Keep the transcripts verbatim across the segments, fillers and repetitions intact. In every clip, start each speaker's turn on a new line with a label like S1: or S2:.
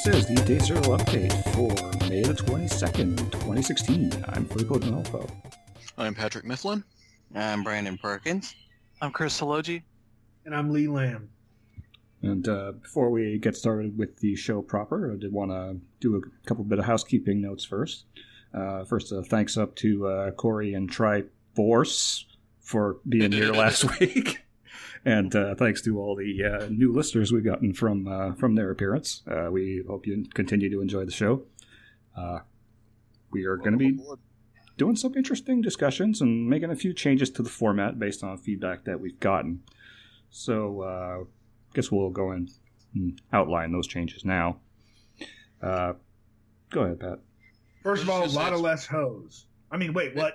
S1: This is the Day Zero update for May the twenty-second, twenty sixteen. I'm Felipe Denolfo.
S2: I'm Patrick Mifflin.
S3: I'm Brandon Perkins.
S4: I'm Chris Salogi.
S5: And I'm Lee Lamb.
S1: And uh, before we get started with the show proper, I did want to do a couple bit of housekeeping notes first. Uh, first, uh, thanks up to uh, Corey and Triforce for being here last week. And uh, thanks to all the uh, new listeners we've gotten from uh, from their appearance. Uh, we hope you continue to enjoy the show. Uh, we are going to be doing some interesting discussions and making a few changes to the format based on feedback that we've gotten. So uh, I guess we'll go in and outline those changes now. Uh, go ahead, Pat.
S5: First of all, a lot of less hoes. I mean, wait, what?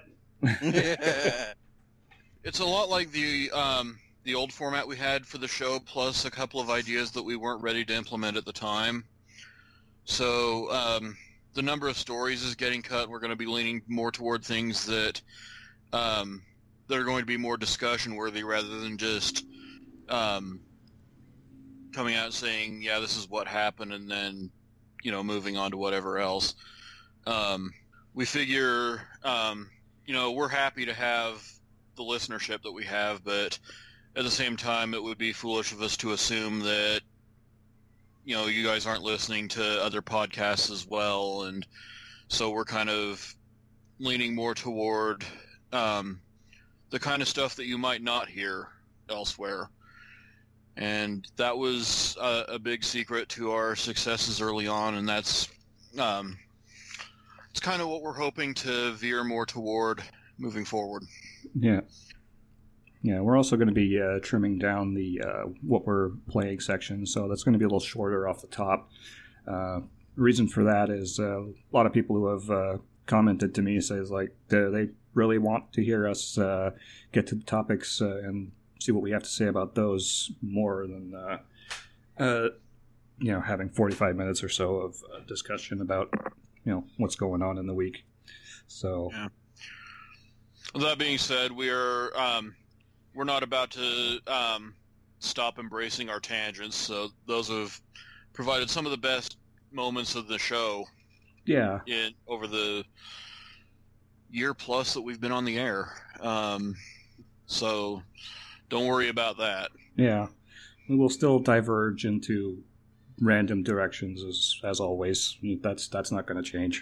S2: It's a lot like the... Um, the old format we had for the show, plus a couple of ideas that we weren't ready to implement at the time. So um, the number of stories is getting cut. We're going to be leaning more toward things that um, that are going to be more discussion worthy rather than just um, coming out and saying, yeah, this is what happened, and then, you know, moving on to whatever else. Um, we figure, um, you know, we're happy to have the listenership that we have, but at the same time, it would be foolish of us to assume that, you know, you guys aren't listening to other podcasts as well, and so we're kind of leaning more toward um, the kind of stuff that you might not hear elsewhere. And that was a, a big secret to our successes early on, and that's um, it's kind of what we're hoping to veer more toward moving forward.
S1: Yeah. Yeah, we're also going to be uh, trimming down the uh, what we're playing section, so that's going to be a little shorter off the top. Uh, reason for that is uh, a lot of people who have uh, commented to me says like they, they really want to hear us uh, get to the topics uh, and see what we have to say about those more than uh, uh, you know having forty-five minutes or so of uh, discussion about you know what's going on in the week. So,
S2: yeah. With that being said, we are. Um, We're not about to um, stop embracing our tangents, so those have provided some of the best moments of the show.
S1: Yeah.
S2: In over the year plus that we've been on the air, um, so don't worry about that.
S1: Yeah, we will still diverge into random directions as as always. That's that's not going to change.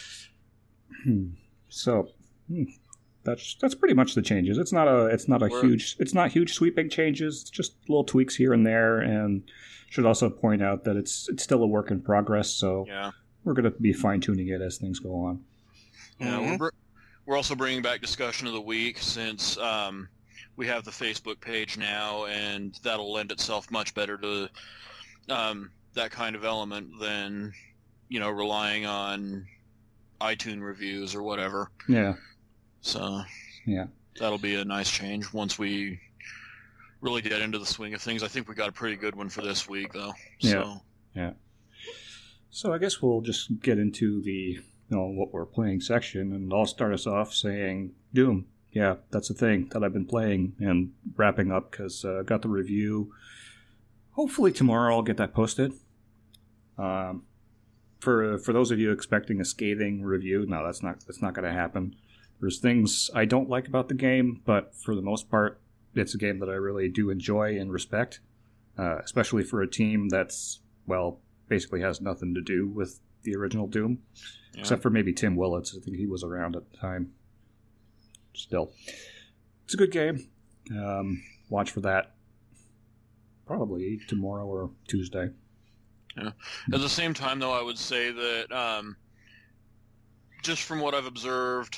S1: So. Hmm. That's that's pretty much the changes. It's not a it's not a We're, huge it's not huge sweeping changes. It's just little tweaks here and there. And should also point out that it's it's still a work in progress. So
S2: yeah.
S1: We're going to be fine tuning it as things go on.
S2: Yeah, mm-hmm. we're we're also bringing back discussion of the week since um, we have the Facebook page now, and that'll lend itself much better to um, that kind of element than you know relying on iTunes reviews or whatever.
S1: Yeah.
S2: So,
S1: yeah,
S2: that'll be a nice change once we really get into the swing of things. I think we got a pretty good one for this week, though.
S1: Yeah,
S2: so.
S1: yeah. So I guess we'll just get into the, you know, what we're playing section, and I'll start us off saying Doom. Yeah, that's the thing that I've been playing, and wrapping up because I uh, got the review. Hopefully tomorrow I'll get that posted. Um, for for those of you expecting a scathing review, no, that's not that's not going to happen. There's things I don't like about the game, but for the most part, it's a game that I really do enjoy and respect, uh, especially for a team that's, well, basically has nothing to do with the original Doom, yeah. Except for maybe Tim Willits. I think he was around at the time. Still, it's a good game. Um, watch for that probably tomorrow or Tuesday.
S2: Yeah. At the same time, though, I would say that um, just from what I've observed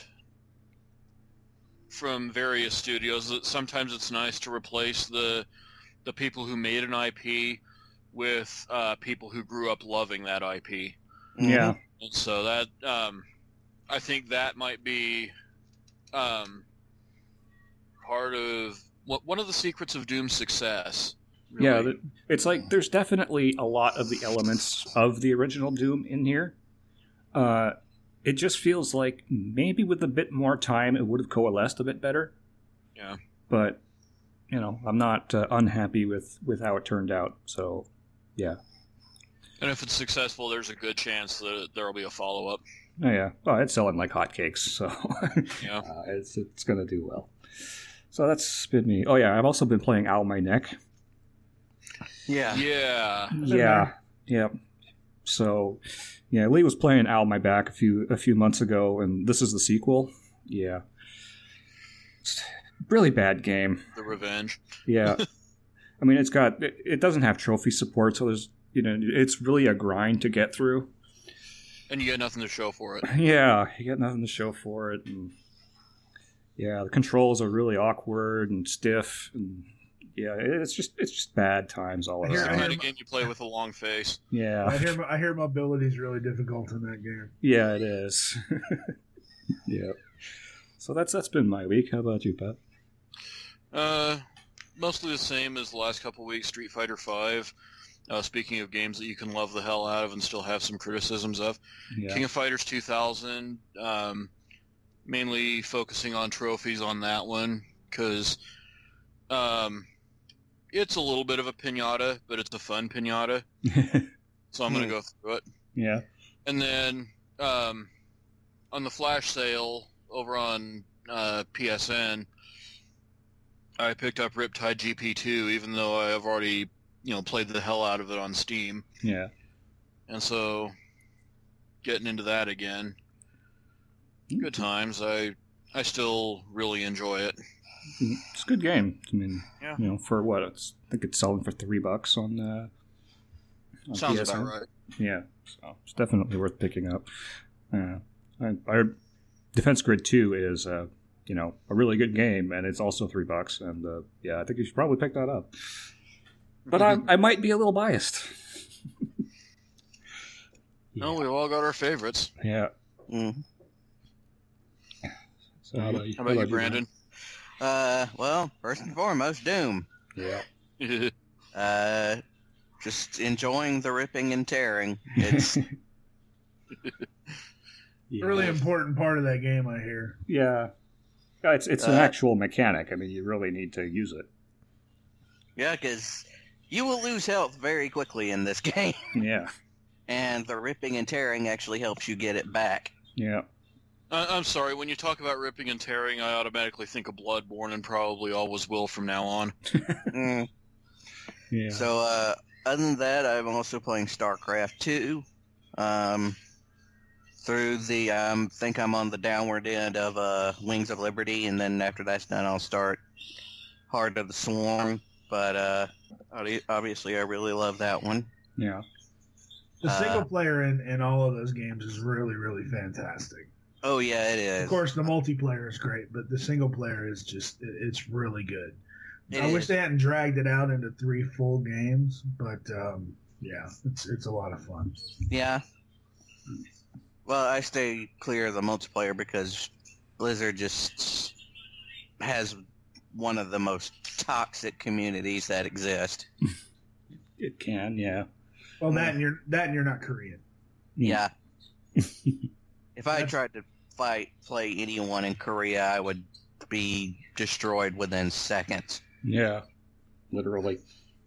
S2: from various studios, that sometimes it's nice to replace the the people who made an I P with uh, people who grew up loving that I P.
S1: Yeah.
S2: And so that um, I think that might be um, part of what one of the secrets of Doom's success. Really.
S1: Yeah, it's like there's definitely a lot of the elements of the original Doom in here. Uh, it just feels like maybe with a bit more time it would have coalesced a bit better.
S2: Yeah.
S1: But, you know, I'm not uh, unhappy with, with how it turned out, so, yeah.
S2: And if it's successful, there's a good chance that there will be a follow-up.
S1: Oh, yeah. Well, it's selling like hotcakes, so
S2: Yeah.
S1: uh, it's it's going to do well. So that's been me. Oh, yeah, I've also been playing Owl My Neck.
S3: Yeah.
S2: Yeah.
S1: Yeah, yeah. So, yeah, Lee was playing Owl My Back a few a few months ago, and this is the sequel. Yeah. It's a really bad game.
S2: The Revenge.
S1: Yeah. I mean, it's got, it, it doesn't have trophy support, so there's, you know, it's really a grind to get through.
S2: And you get nothing to show for it.
S1: Yeah, you get nothing to show for it. And yeah, the controls are really awkward and stiff, and yeah, it's just it's just bad times all
S5: I hear-
S2: It's the
S1: around.
S5: I
S2: kind
S5: hear-
S2: of game you play with a long face.
S5: I
S1: Yeah,
S5: hear I hear mobility is really difficult in that game.
S1: yeah, it is. Yeah. So that's that's been my week. How about you, Pat?
S2: Uh, mostly the same as the last couple weeks. Street Fighter Five. Uh, speaking of games that you can love the hell out of and still have some criticisms of,
S1: Yeah.
S2: King of Fighters two thousand. Um, mainly focusing on trophies on that one because um, it's a little bit of a pinata, but it's a fun pinata. So I'm gonna go through it.
S1: Yeah.
S2: And then um, on the flash sale over on uh, P S N, I picked up Riptide G P two, even though I have already, you know, played the hell out of it on Steam.
S1: Yeah.
S2: And so, getting into that again, good times. I I still really enjoy it.
S1: It's a good game. I mean,
S2: Yeah.
S1: you know, for what it's, I think it's selling for three bucks on. Uh, on
S2: Sounds
S1: P S N.
S2: about right.
S1: Yeah, so it's definitely worth picking up. Uh, I, I, Defense Grid two is, uh, you know, a really good game, and it's also three bucks. And uh, yeah, I think you should probably pick that up. But I, I might be a little biased.
S2: No, we've all got our favorites.
S1: Yeah.
S3: Mm.
S1: So how about you,
S2: How about you,
S1: Brandon?
S2: Brandon?
S3: Uh, well, first and foremost, Doom.
S1: Yeah.
S3: Uh, just enjoying the ripping and tearing. It's
S1: Yeah.
S5: Really important part of that game, I hear.
S1: Yeah. Yeah, It's it's an
S3: Uh,
S1: actual mechanic. I mean, you really need to use it.
S3: yeah, because you will lose health very quickly in this game,
S1: Yeah.
S3: and the ripping and tearing actually helps you get it back.
S1: Yeah.
S2: I- I'm sorry, when you talk about ripping and tearing, I automatically think of Bloodborne and probably always will from now on.
S3: Mm.
S1: Yeah.
S3: So, uh, other than that, I'm also playing StarCraft two. Um, through the, um, think I'm on the downward end of uh, Wings of Liberty, and then after that's done, I'll start Heart of the Swarm. But uh, obvi- obviously, I really love that one.
S1: Yeah.
S5: The
S3: Uh,
S5: single player in, in all of those games is really, really fantastic.
S3: Oh yeah, it
S5: Of
S3: is.
S5: course, the multiplayer is great, but the single player is just, it- it's really good.
S3: It
S5: I wish
S3: is.
S5: they hadn't dragged it out into three full games, but um, yeah, it's it's a lot of fun.
S3: Yeah. Well, I stay clear of the multiplayer because Blizzard just has one of the most toxic communities that exist.
S1: It can, yeah.
S5: Well, that and you're that and you're not Korean.
S3: Yeah. If I
S5: That's-
S3: tried to fight, play anyone in Korea, I would be destroyed within seconds.
S1: Yeah. Literally.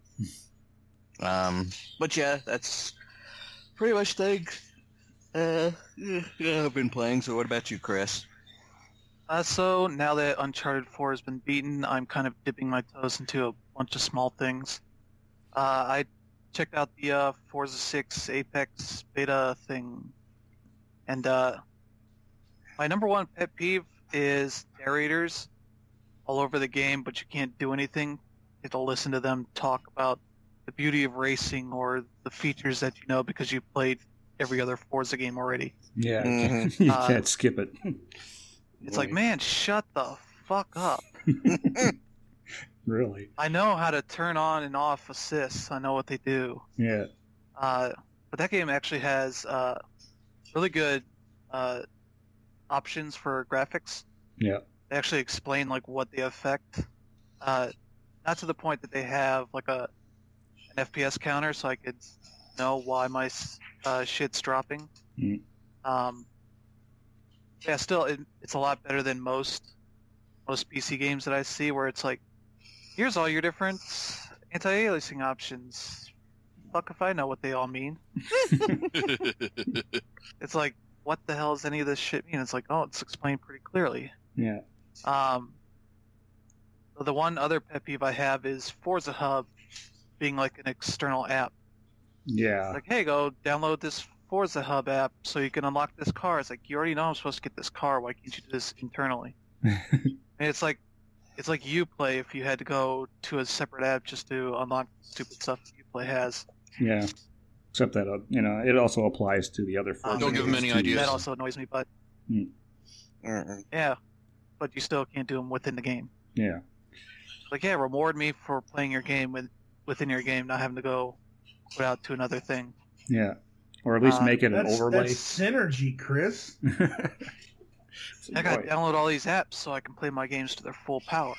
S3: Um, but yeah, that's pretty much things. Uh, yeah, yeah, I've been playing. So what about you, Chris?
S4: Uh, so now that Uncharted four has been beaten, I'm kind of dipping my toes into a bunch of small things. Uh, I checked out the uh, Forza six Apex beta thing, and uh, my number one pet peeve is narrators all over the game, but you can't do anything. You have to listen to them talk about the beauty of racing or the features that you know because you played every other Forza game already.
S1: Yeah.
S3: Mhm.
S1: You
S4: Uh,
S1: can't skip it.
S4: It's like,
S3: Right.
S4: man, shut the fuck up.
S1: Really.
S4: I know how to turn on and off assists. I know what they do.
S1: Yeah.
S4: Uh, but that game actually has uh, really good uh, options for graphics.
S1: Yeah.
S4: They actually explain like what they affect. Uh, not to the point that they have like a an F P S counter, so I could know why my s- uh, shit's dropping.
S1: Mm.
S4: Um, yeah, still, it, it's a lot better than most most P C games that I see, where it's like, here's all your different anti-aliasing options. fuck if I know what they all mean. It's like, what the hell does any of this shit mean? It's like, oh, it's explained pretty clearly.
S1: Yeah.
S4: Um, the one other pet peeve I have is Forza Hub being like an external app.
S1: Yeah.
S4: Like, hey, go download this Forza Hub app so you can unlock this car. It's like, you already know I'm supposed to get this car. Why can't you do this internally? And it's like, it's like Uplay if you had to go to a separate app just to unlock the stupid stuff that Uplay has.
S1: Yeah. Except that, uh, you know, it also applies to the other Forza
S2: Don't give them
S1: games,
S2: any
S1: too.
S2: ideas.
S4: That also annoys me, but
S3: Mm-mm.
S4: yeah, but you still can't do them within the game.
S1: Yeah.
S4: Like, yeah, reward me for playing your game with, within your game, not having to go put out to another thing.
S1: Yeah. Or at least
S4: Uh,
S1: make it an
S5: That's,
S1: overlay.
S5: that's synergy, Chris.
S4: I gotta download all these apps so I can play my games to their full power.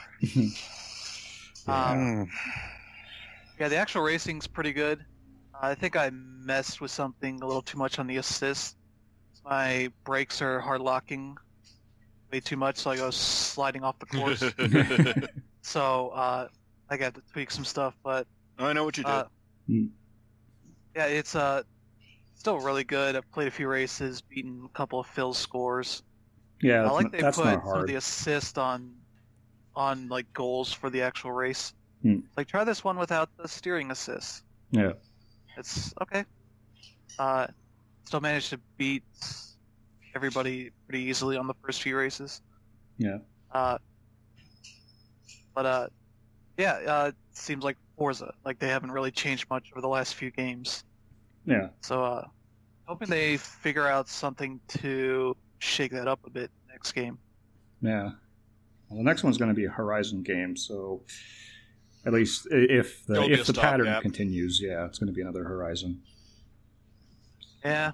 S4: Um,
S3: Mm.
S4: yeah, the actual racing's pretty good. I think I messed with something a little too much on the assist. My brakes are hard locking way too much, so I go sliding off the course. So uh, I got to tweak some stuff, but
S2: I know what you did.
S4: uh,
S1: Hmm.
S4: yeah, it's uh, still really good. I've played a few races, beaten a couple of Phil's scores.
S1: Yeah,
S4: I
S1: that's,
S4: like
S1: not,
S4: they
S1: that's
S4: put
S1: not
S4: some of
S1: hard.
S4: the assist on, on like goals for the actual race.
S1: Hmm.
S4: Like, try this one without the steering assist.
S1: Yeah.
S4: It's okay. Uh, still managed to beat everybody pretty easily on the first few races.
S1: Yeah.
S4: Uh, but uh, yeah, uh, it seems like Forza. Like, they haven't really changed much over the last few games.
S1: Yeah.
S4: So uh, hoping they figure out something to shake that up a bit next game.
S1: Yeah. Well, the next one's going to be a Horizon game, so at least i- if the
S2: There'll be
S1: if
S2: a
S1: the pattern
S2: stopgap.
S1: continues, yeah, it's going to be another Horizon.
S4: Yeah.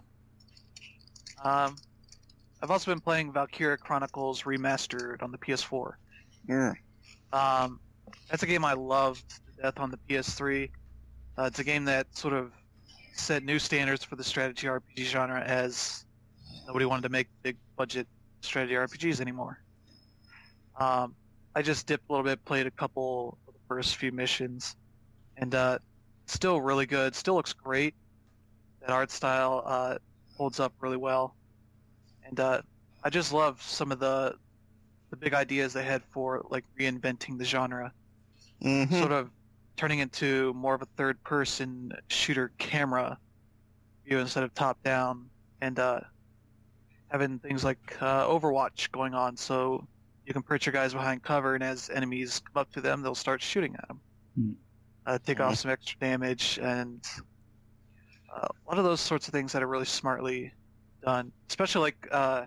S4: Um, I've also been playing Valkyria Chronicles Remastered on the P S four.
S3: Mm.
S4: Um, that's a game I loved to death on the P S three. Uh, it's a game that sort of set new standards for the strategy R P G genre, as nobody wanted to make big budget strategy R P Gs anymore. Um, I just dipped a little bit, played a couple of the first few missions, and uh, still really good. Still looks great. That art style uh, holds up really well, and uh, I just love some of the the big ideas they had for like reinventing the genre,
S3: Mhm.
S4: sort of turning into more of a third-person shooter camera view instead of top-down, and uh, having things like uh, Overwatch going on, so you can put your guys behind cover, and as enemies come up to them, they'll start shooting at them.
S1: Hmm.
S4: Uh, take off some extra damage, and uh, a lot of those sorts of things that are really smartly done, especially like uh,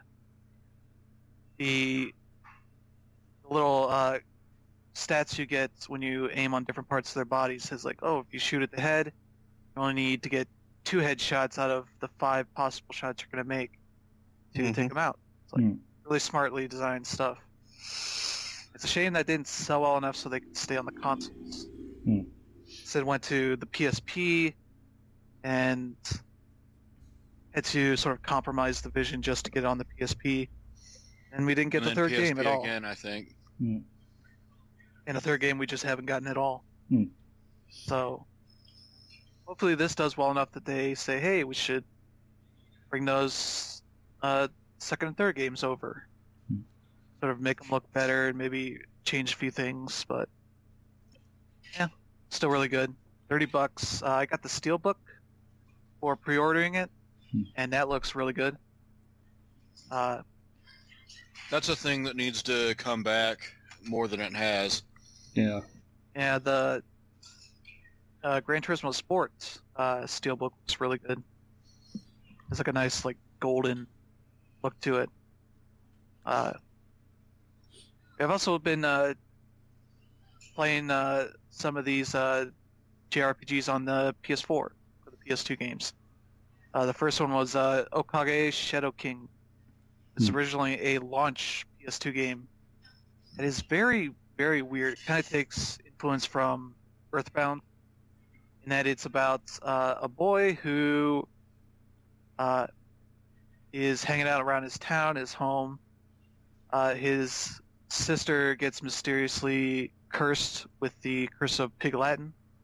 S4: the the little uh, stats you get when you aim on different parts of their bodies. Says like, oh, if you shoot at the head, you only need to get two headshots out of the five possible shots you're going to make to
S3: Mhm.
S4: take them out. It's like
S1: Hmm.
S4: really smartly designed stuff. It's a shame that didn't sell well enough so they could stay on the consoles.
S1: Hmm.
S4: Instead went to the P S P and had to sort of compromise the vision just to get it on the P S P. And we didn't get
S2: And
S4: the
S2: then
S4: third
S2: P S P
S4: game at all.
S2: again, I think.
S4: And a third game we just haven't gotten at all.
S1: Hmm.
S4: So hopefully this does well enough that they say, hey, we should bring those uh, second and third games over.
S1: Hmm.
S4: Sort of make them look better and maybe change a few things, but yeah, still really good. thirty bucks. Uh, I got the Steelbook for pre-ordering it,
S1: Hmm.
S4: and that looks really good. Uh,
S2: That's a thing that needs to come back more than it has.
S1: Yeah.
S4: Yeah, the uh, Gran Turismo Sport uh, Steelbook looks really good. It's like a nice, like, golden look to it. Uh, I've also been uh, playing uh, some of these uh, J R P Gs on the P S four for the P S two games. Uh, the first one was uh, Okage Shadow King. It's
S1: Hmm.
S4: originally a launch P S two game. It is very, very weird. It kind of takes influence from Earthbound, in that it's about uh, a boy who uh, is hanging out around his town, his home. Uh, his sister gets mysteriously cursed with the curse of Pig Latin,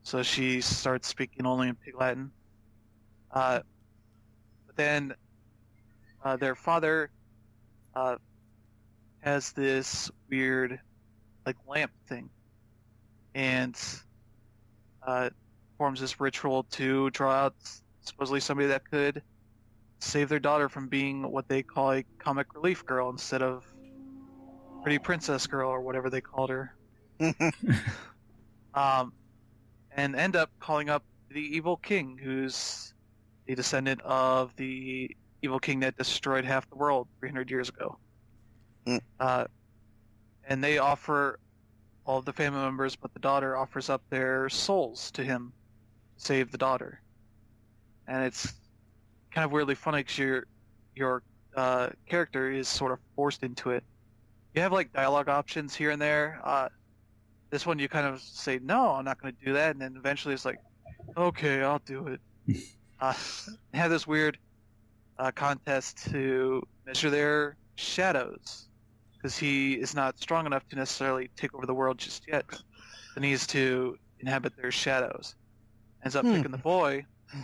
S4: so she starts speaking only in Pig Latin. Uh, but then uh, their father uh, has this weird, like, lamp thing, and uh, forms this ritual to draw out supposedly somebody that could save their daughter from being what they call a comic relief girl instead of pretty princess girl or whatever they called her. um, and end up calling up the evil king, who's the descendant of the evil king that destroyed half the world three hundred years ago.
S3: Mm.
S4: Uh, and they offer, all of the family members but the daughter offers up their souls to him to save the daughter. And it's kind of weirdly funny because your, your uh, character is sort of forced into it. You have like dialogue options here and there. Uh, this one you kind of say, no, I'm not going to do that. And then eventually it's like, okay, I'll do it. uh, they have this weird uh, contest to measure their shadows, because he is not strong enough to necessarily take over the world just yet. He needs to inhabit their shadows. Ends up
S3: Hmm.
S4: picking the boy.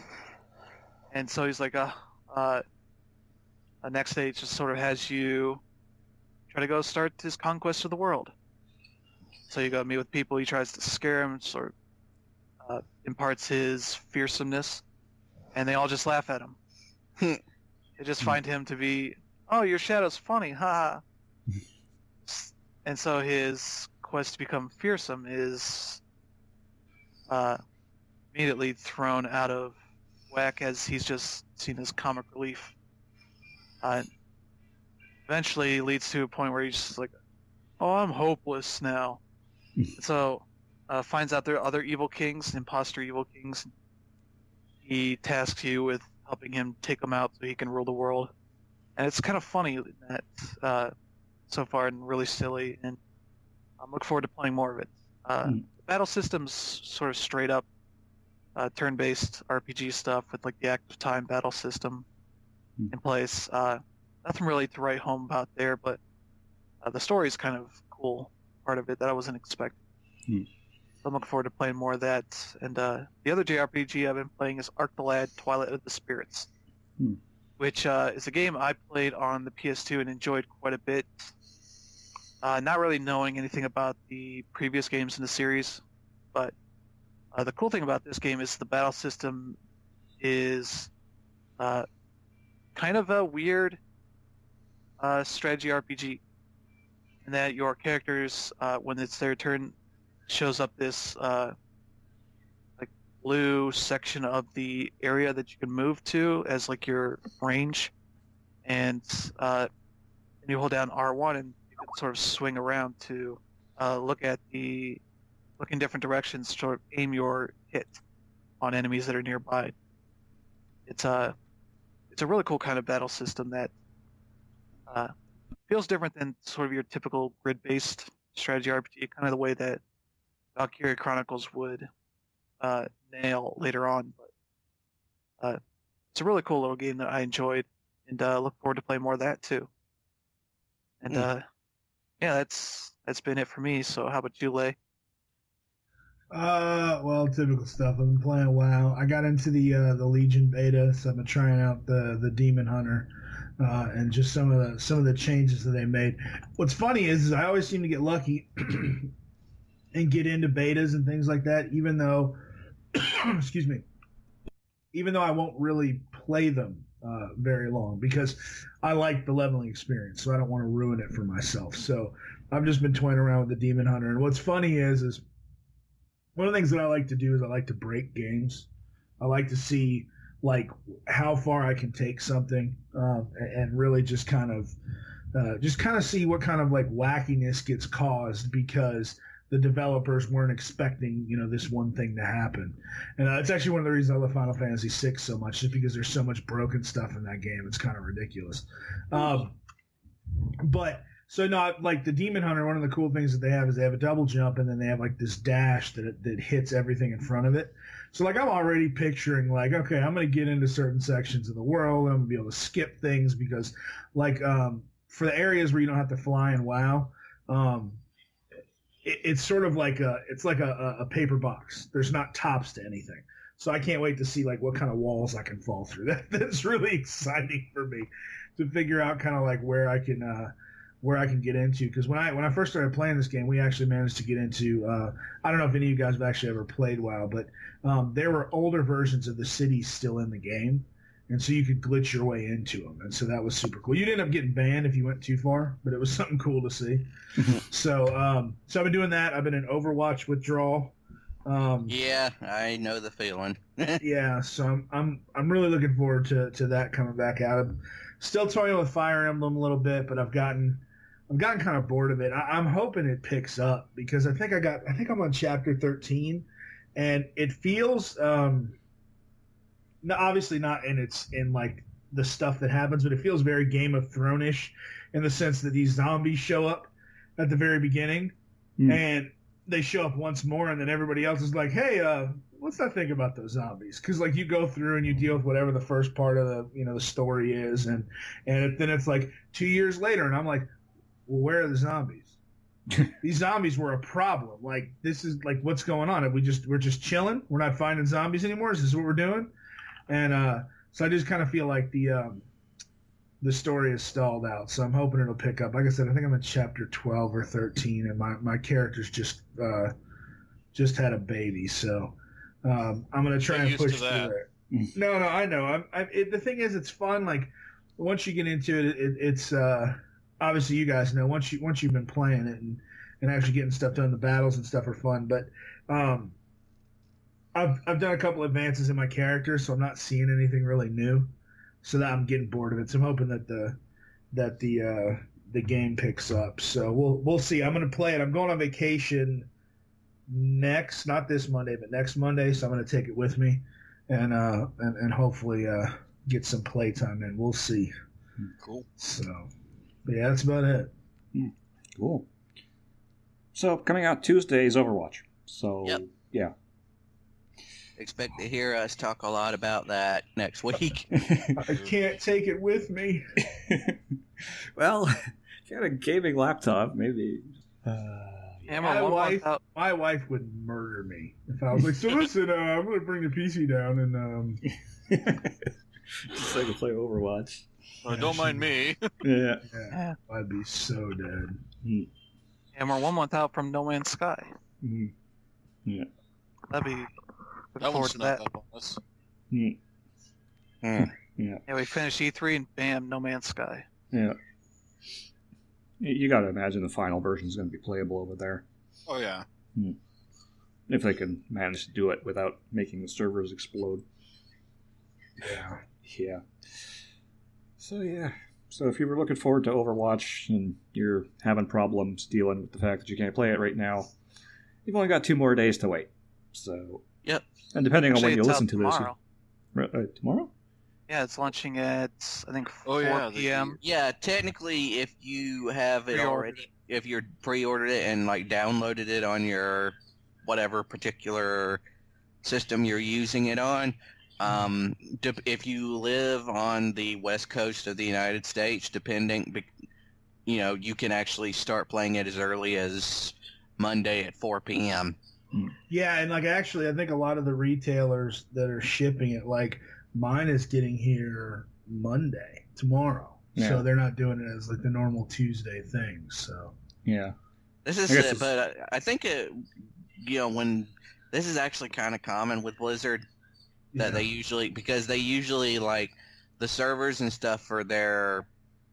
S4: And so he's like, uh, uh, the next stage just sort of has you try to go start his conquest of the world. So you go meet with people, he tries to scare him, sort of uh, imparts his fearsomeness, and they all just laugh at him. They just find him to be, oh, your shadow's funny, ha. And so his quest to become fearsome is uh, immediately thrown out of whack, as he's just seen as comic relief. Uh, eventually leads to a point where he's just like, oh, I'm hopeless now. So uh, finds out there are other evil kings, imposter evil kings. He tasks you with helping him take them out so he can rule the world. And it's kind of funny that uh, so far and really silly, and I'm looking forward to playing more of it. Uh,
S1: Mm.
S4: The battle system's sort of straight up uh, turn-based R P G stuff with like the active time battle system
S1: Mm.
S4: in place. Uh, nothing really to write home about there, but uh, the story is kind of cool part of it that I wasn't expecting.
S1: Mm.
S4: So I'm looking forward to playing more of that. And uh, the other J R P G I've been playing is Arc the Lad: Twilight of the Spirits,
S1: Hmm.
S4: which uh, is a game I played on the P S two and enjoyed quite a bit. Uh, not really knowing anything about the previous games in the series, but uh, the cool thing about this game is the battle system is uh, kind of a weird uh, strategy R P G, in that your characters, uh, when it's their turn, shows up this uh, like blue section of the area that you can move to as like your range, and uh, and you hold down R one and you can sort of swing around to uh, look at the look in different directions to sort of aim your hit on enemies that are nearby. It's a it's a really cool kind of battle system that uh, feels different than sort of your typical grid-based strategy R P G, kind of the way that Valkyria Chronicles would uh, nail later on. But uh, it's a really cool little game that I enjoyed, and uh, look forward to playing more of that too. And
S3: Mm.
S4: uh, yeah, that's that's been it for me. So how about you, Lay?
S5: Uh, well, typical stuff. I've been playing WoW. I got into the uh, the Legion beta, so I've been trying out the the Demon Hunter, uh, and just some of the some of the changes that they made. What's funny is, is I always seem to get lucky and get into betas and things like that, even though, excuse me, even though I won't really play them uh, very long, because I like the leveling experience, so I don't want to ruin it for myself. So I've just been toying around with the Demon Hunter, and what's funny is, is one of the things that I like to do is I like to break games. I like to see like how far I can take something, um, and, and really just kind of, uh, just kind of see what kind of like wackiness gets caused because the developers weren't expecting, you know, this one thing to happen. And uh, it's actually one of the reasons I love Final Fantasy six so much, just because there's so much broken stuff in that game. It's kind of ridiculous. Um, but so not like the Demon Hunter, one of the cool things that they have is they have a double jump, and then they have like this dash that that hits everything in front of it. So like I'm already picturing like, okay, I'm going to get into certain sections of the world. I'm going to be able to skip things because like um, for the areas where you don't have to fly in WoW, um, it, it's sort of like a it's like a, a paper box. There's not tops to anything. So I can't wait to see like what kind of walls I can fall through. That that's really exciting for me to figure out kind of like where I can uh, where I can get into. Because when I when I first started playing this game, we actually managed to get into. Uh, I don't know if any of you guys have actually ever played WoW, but um, there were older versions of the cities still in the game, and so you could glitch your way into them, and so that was super cool. You'd end up getting banned if you went too far, but it was something cool to see. so um, so I've been doing that. I've been in Overwatch withdrawal. Um,
S3: Yeah, I know the feeling.
S5: yeah, so I'm I'm I'm really looking forward to, to that coming back out. I'm still toying with Fire Emblem a little bit, but I've gotten I've gotten kind of bored of it. I, I'm hoping it picks up because I think I got I think I'm on chapter thirteen, and it feels um, no, obviously not in its in like the stuff that happens, but it feels very Game of Thrones-ish in the sense that these zombies show up at the very beginning,
S1: Hmm.
S5: and they show up once more, and then everybody else is like, hey, uh, what's that thing about those zombies? Because, like, you go through and you deal with whatever the first part of the, you know, the story is, and and then it's like two years later, and I'm like, well, where are the zombies? These zombies were a problem. Like, this is, like, what's going on? Are we just, we're just chilling? We're not finding zombies anymore? Is this what we're doing? And uh, so I just kind of feel like the um, the story is stalled out, so I'm hoping it'll pick up. Like I said, I think I'm in chapter twelve or thirteen, and my, my character's just uh, just had a baby, so um, I'm gonna try
S2: Get
S5: and
S2: used
S5: push
S2: to
S5: through
S2: that.
S5: there. No, no, I know. I'm, I, it, the thing is, it's fun. Like once you get into it, it it's uh, obviously you guys know once you once you've been playing it and, and actually getting stuff done, the battles and stuff are fun. But um, I've I've done a couple advances in my character, so I'm not seeing anything really new. So that I'm getting bored of it. So I'm hoping that the that the uh, the game picks up. So we'll we'll see. I'm gonna play it. I'm going on vacation next, not this Monday, but next Monday. So I'm gonna take it with me, and uh and, and hopefully uh get some playtime in. We'll see.
S2: Cool.
S5: So, but yeah, that's about it.
S1: Cool. So coming out Tuesday is Overwatch. So
S3: Yep.
S1: yeah.
S3: Expect to hear us talk a lot about that next week.
S5: I can't take it with me.
S1: Well, if you had a gaming laptop, maybe. Uh,
S4: Hammer
S5: My
S4: one
S5: wife,
S4: month out.
S5: my wife would murder me if I was like, so listen, uh, I'm going to bring the P C down and um,
S1: just so I can play Overwatch.
S2: Uh, don't mind me.
S1: Yeah.
S5: yeah,
S4: Yeah.
S5: I'd be so dead.
S4: And we're one month out from No Man's Sky.
S1: Mhm. Yeah.
S4: That'd be. Look
S2: That
S4: forward
S2: one's
S4: to
S2: not
S4: that.
S2: up on us.
S1: Mm.
S3: Hmm.
S1: Yeah.
S4: Yeah, we finished E three and bam, No Man's Sky.
S1: Yeah. You got to imagine the final version is going to be playable over there.
S2: Oh yeah.
S1: If they can manage to do it without making the servers explode.
S5: Yeah.
S1: Yeah. So, yeah. So, if you were looking forward to Overwatch and you're having problems dealing with the fact that you can't play it right now, you've only got two more days to wait. So,
S3: Yep.
S1: and depending
S4: Actually,
S1: on when you
S4: it's
S1: listen
S4: out
S1: to this,
S4: tomorrow.
S1: you, uh, tomorrow?
S4: Yeah, it's launching at I think
S2: Oh,
S4: four
S2: yeah, the-
S4: p.m.
S3: Yeah, technically, if you have it
S4: Pre-ordered
S3: already, if you're pre-ordered it and like downloaded it on your whatever particular system you're using it on, um, dep- if you live on the west coast of the United States, depending, be- you know, you can actually start playing it as early as Monday at four p.m.
S5: Yeah, and like actually, I think a lot of the retailers that are shipping it, like mine is getting here Monday, tomorrow.
S1: Yeah.
S5: So they're not doing it as like the normal Tuesday thing. So
S1: Yeah.
S3: This is
S1: I guess
S3: it,
S1: it's-
S3: but I I think it, you know, when this is actually kind of common with Blizzard. That
S5: yeah.
S3: they usually, because they usually like the servers and stuff for their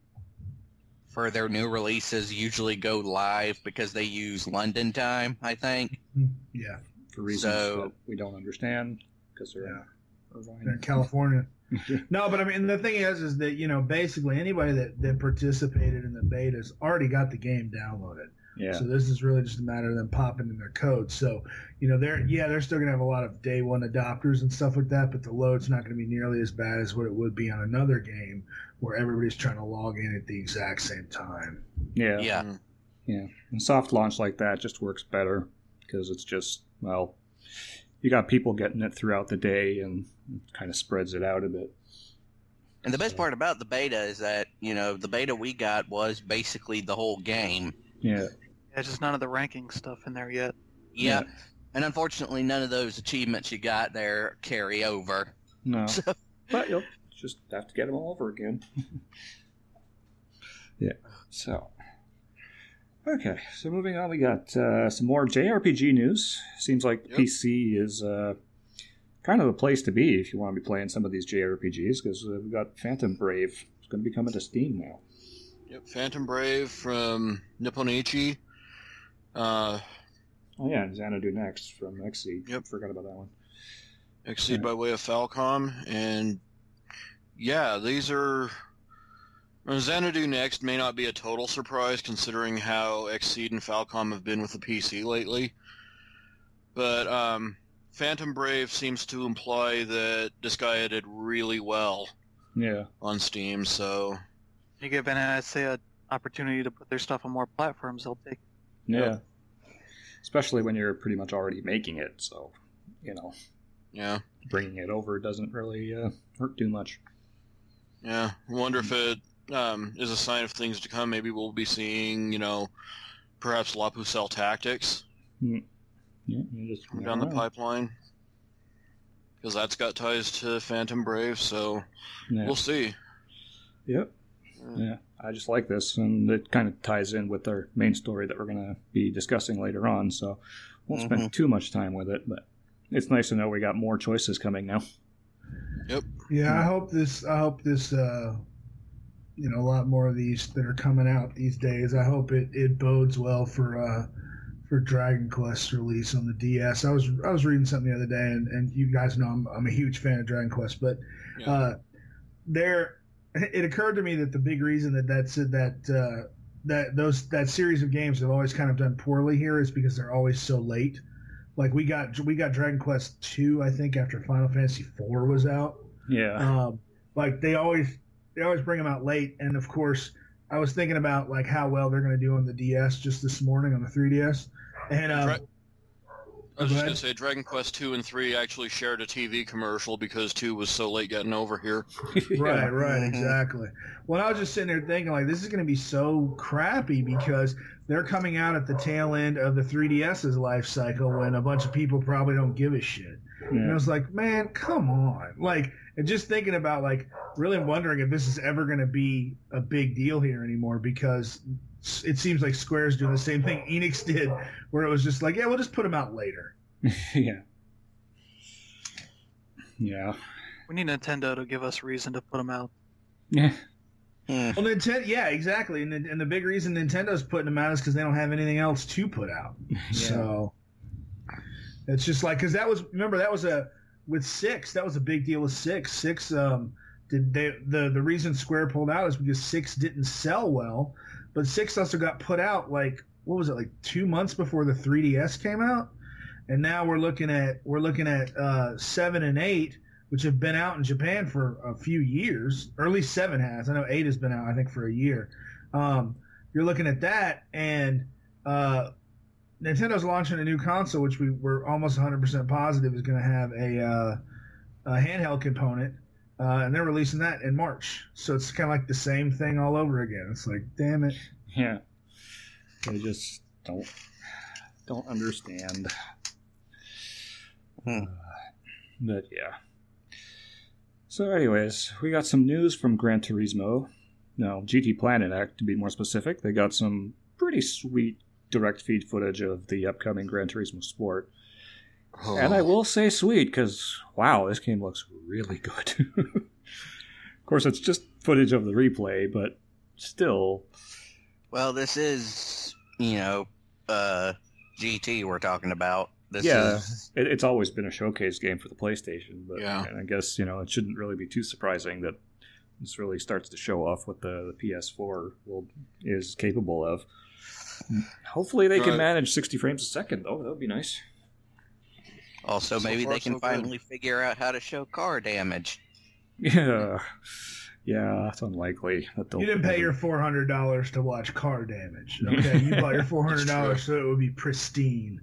S3: for their new releases usually go live because they use London time, I think.
S5: yeah,
S1: For reasons
S3: So-
S1: that we don't understand, because they're
S5: Yeah.
S1: in Irvine.
S5: they're in California. No, but I mean the thing is, is that you know basically anybody that that participated in the betas already got the game downloaded.
S1: Yeah.
S5: So this is really just a matter of them popping in their code. So, you know, they're yeah, they're still gonna have a lot of day one adopters and stuff like that, but the load's not gonna be nearly as bad as what it would be on another game where everybody's trying to log in at the exact same time.
S1: Yeah.
S3: Yeah.
S2: Mm.
S1: Yeah. And soft launch like that just works better because it's just, well, you got people getting it throughout the day and it kind of spreads it out a bit.
S3: And the best part about the beta is that, you know, the beta we got was basically the whole game.
S1: Yeah.
S4: Yeah, just none of the ranking stuff in there yet.
S3: Yeah.
S1: Yeah.
S3: And unfortunately, none of those achievements you got there carry over.
S1: No.
S3: So,
S1: But you'll just have to get them all over again. Yeah. So. Okay. So moving on, we got uh, some more J R P G news. Seems like
S2: Yep.
S1: P C is uh, kind of the place to be if you want to be playing some of these J R P Gs, because uh, we've got Phantom Brave. It's going to be coming to Steam now.
S2: Yep, Phantom Brave from Nipponichi. Uh,
S1: Oh yeah, and Xanadu Next from Xseed.
S2: Yep.
S1: Forgot about that one.
S2: Exceed
S1: Right.
S2: by way of Falcom, and yeah, these are. uh, Xanadu Next may not be a total surprise considering how Exceed and Falcom have been with the P C lately, but um, Phantom Brave seems to imply that Disgaea did really well
S1: Yeah.
S2: on Steam, so
S4: You give N S A an opportunity to put their stuff on more platforms, they'll take it.
S1: Yeah.
S2: Yep.
S1: Especially when you're pretty much already making it, so, you know,
S2: yeah,
S1: bringing it over doesn't really uh, hurt too much.
S2: yeah. I wonder if it um, is a sign of things to come. Maybe we'll be seeing, you know, perhaps La Pucelle Tactics
S1: Yeah, you just
S2: coming
S1: never
S2: down the
S1: know.
S2: pipeline. Because that's got ties to Phantom Brave, so
S1: Yeah.
S2: we'll see.
S1: Yep. Yeah, I just like this, and it kind of ties in with our main story that we're going to be discussing later on, so won't spend
S3: Mhm.
S1: too much time with it, but it's nice to know we got more choices coming now.
S5: Yeah, I hope this. I hope this. Uh, you know, a lot more of these that are coming out these days. I hope it, it bodes well for uh, for Dragon Quest release on the D S. I was I was reading something the other day, and, and you guys know I'm I'm a huge fan of Dragon Quest, but
S2: Yeah.
S5: uh, there it occurred to me that the big reason that that's that uh, that those that series of games have always kind of done poorly here is because they're always so late. Like we got we got Dragon Quest two, I think, after Final Fantasy four was out.
S1: Yeah.
S5: Um, like they always they always bring them out late, and of course, I was thinking about like how well they're going to do on the D S just this morning on the three D S, and um,
S2: Dra- I was
S5: Go
S2: just
S5: ahead.
S2: going to say, Dragon Quest two and three actually shared a T V commercial because two was so late getting over here.
S5: right, right,
S3: Mhm.
S5: exactly. Well, I was just sitting there thinking like this is going to be so crappy because they're coming out at the tail end of the three D S's life cycle when a bunch of people probably don't give a shit. And I
S1: Yeah.
S5: was like, man, come on. Like, and just thinking about, like, really wondering if this is ever going to be a big deal here anymore because it seems like Square's doing the same thing Enix did, where it was just like, yeah, we'll just put them out later.
S1: Yeah. Yeah.
S4: We need Nintendo to give us reason to put them out.
S1: Yeah.
S3: Hmm.
S5: Well, Nintendo, yeah, exactly. And the, and the big reason Nintendo's putting them out is because they don't have anything else to put out. So it's just like, because that was, remember, that was a, with six, that was a big deal with six. Six, um, did they, the, the reason Square pulled out is because six didn't sell well, but six also got put out like, what was it, like two months before the three D S came out? And now we're looking at, we're looking at uh, seven and eight, which have been out in Japan for a few years, or at least seven has. I know eight has been out, I think, for a year. Um, you're looking at that, and uh, Nintendo's launching a new console, which we were almost one hundred percent positive is going to have a, uh, a handheld component, uh, and they're releasing that in March. So it's kind of like the same thing all over again. It's like, damn it.
S1: Yeah. They just don't don't understand.
S3: Hmm.
S1: But yeah. So anyways, we got some news from Gran Turismo. No, G T Planet Act to be more specific. They got some pretty sweet direct feed footage of the upcoming Gran Turismo Sport.
S2: Oh.
S1: And I will say sweet because, wow, this game looks really good. Of course, it's just footage of the replay, but still.
S3: Well, this is, you know, uh, G T we're talking about. This
S1: Yeah.
S3: is
S1: It, it's always been a showcase game for the PlayStation, but
S2: Yeah.
S1: and I guess, you know, it shouldn't really be too surprising that this really starts to show off what the, the P S four will is capable of. Hopefully they can
S2: Right.
S1: manage sixty frames a second, though. That would be nice.
S3: also
S2: So
S3: maybe
S2: far,
S3: they can
S2: so good.
S3: finally figure out how to show car damage.
S1: Yeah. Yeah, it's unlikely that they'll...
S5: You didn't pay your four hundred dollars to watch car damage. Okay, you bought your four hundred dollars so it would be pristine.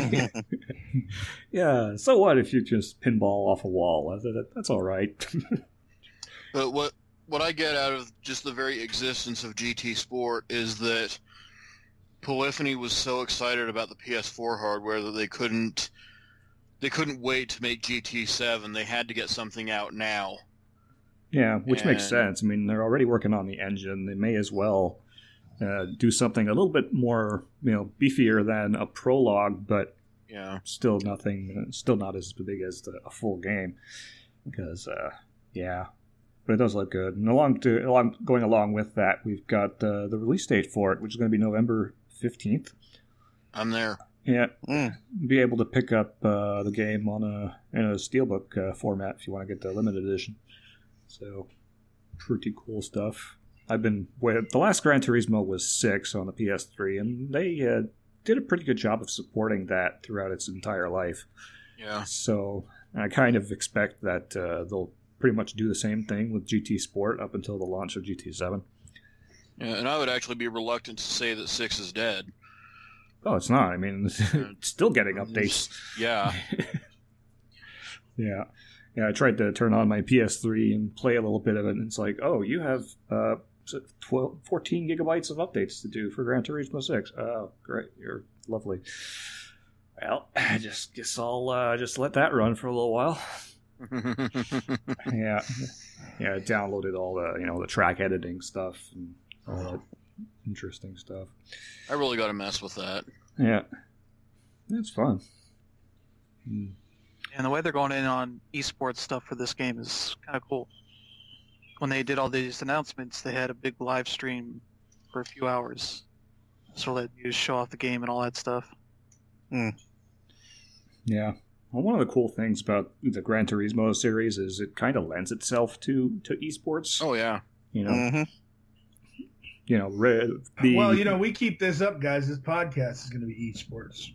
S1: Yeah, so what if you just pinball off a wall? That- that- That's all right.
S2: But what what I get out of just the very existence of G T Sport is that Polyphony was so excited about the P S four hardware that they couldn't they couldn't wait to make G T seven. They had to get something out now.
S1: Yeah, which
S2: and...
S1: makes sense. I mean, they're already working on the engine. They may as well uh, do something a little bit more, you know, beefier than a prologue, but
S2: yeah,
S1: still nothing, still not as big as the, a full game. Because, uh, yeah, but it does look good. And along to along going along with that, we've got uh, the release date for it, which is going to be November fifteenth.
S2: I'm there.
S1: Yeah,
S3: Mm.
S1: be able to pick up uh, the game on a in a steelbook uh, format if you want to get the limited edition. So, pretty cool stuff. I've been with the last Gran Turismo was six on the P S three, and they uh, did a pretty good job of supporting that throughout its entire life.
S2: Yeah.
S1: So I kind of expect that uh, they'll pretty much do the same thing with G T Sport up until the launch of G T seven.
S2: Yeah, and I would actually be reluctant to say that six is dead.
S1: Oh, it's not. I mean, it's still getting updates.
S2: Yeah.
S1: yeah. Yeah, I tried to turn on my P S three and play a little bit of it, and it's like, oh, you have uh, twelve, fourteen gigabytes of updates to do for Gran Turismo six. Oh, great. You're lovely. Well, I just guess I'll uh, just let that run for a little while. yeah. Yeah, I downloaded all the, you know, the track editing stuff and all that interesting stuff.
S2: I really got to mess with that.
S1: Yeah. It's fun. Hmm.
S4: And the way they're going in on esports stuff for this game is kind of cool. When they did all these announcements, they had a big live stream for a few hours. So let you show off the game and all that stuff.
S3: Mm.
S1: Yeah. Well, one of the cool things about the Gran Turismo series is it kind of lends itself to, to esports.
S2: Oh, yeah.
S1: You know,
S3: Mm-hmm.
S1: you know, re- the...
S5: Well, you know, we keep this up, guys. This podcast is going to be esports.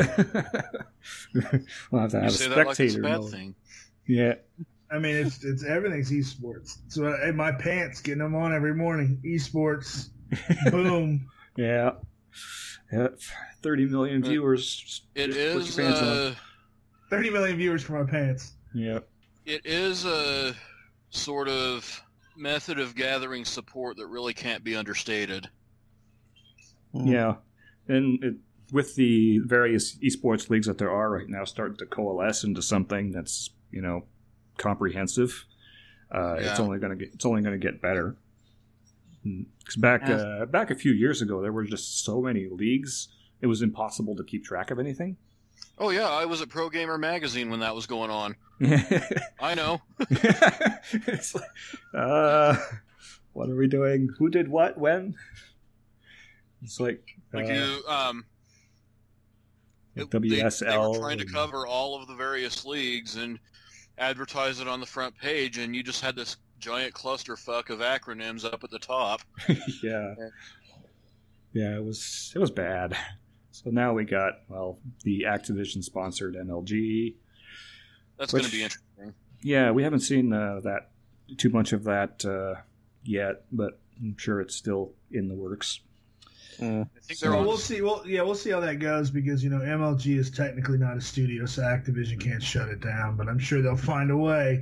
S1: We'll have to
S2: You
S1: have a
S2: say that like it's a
S1: spectator.
S2: bad
S1: mode.
S2: thing.
S1: Yeah.
S5: I mean, it's it's everything's esports. So in my pants, getting them on every morning. Esports, boom.
S1: Yeah. Yeah. thirty million
S2: Uh,
S1: viewers.
S2: It
S1: Just put
S2: is
S1: your pants on.
S2: uh,
S5: Thirty million viewers for my pants.
S1: Yeah.
S2: it is a sort of method of gathering support that really can't be understated.
S1: Yeah. And it, with the various esports leagues that there are right now starting to coalesce into something that's, you know, comprehensive, uh, it's
S2: Yeah.
S1: only going to get it's only going to get better. Because back
S4: Yes.
S1: uh, back a few years ago, there were just so many leagues, it was impossible to keep track of anything.
S2: Oh, yeah, I was at Pro Gamer Magazine when that was going on. I know.
S1: It's like, uh, what are we doing? Who did what? When? It's like,
S2: Like
S1: uh,
S2: you, um, it-
S1: W S L.
S2: They, they were trying to
S1: and-
S2: cover all of the various leagues and advertise it on the front page, and you just had this giant clusterfuck of acronyms up at the top.
S1: yeah, yeah, it was it was bad. So now we got well the Activision sponsored M L G.
S2: That's
S1: Which-
S2: going to be interesting.
S1: Yeah, we haven't seen uh, that too much of that uh, yet, but I'm sure it's still in the works.
S3: Mm.
S2: I think
S1: So
S2: they're
S5: Well,
S2: on.
S5: we'll see. Well, yeah, we'll see how that goes because you know M L G is technically not a studio, so Activision can't shut it down. But I'm sure they'll find a way.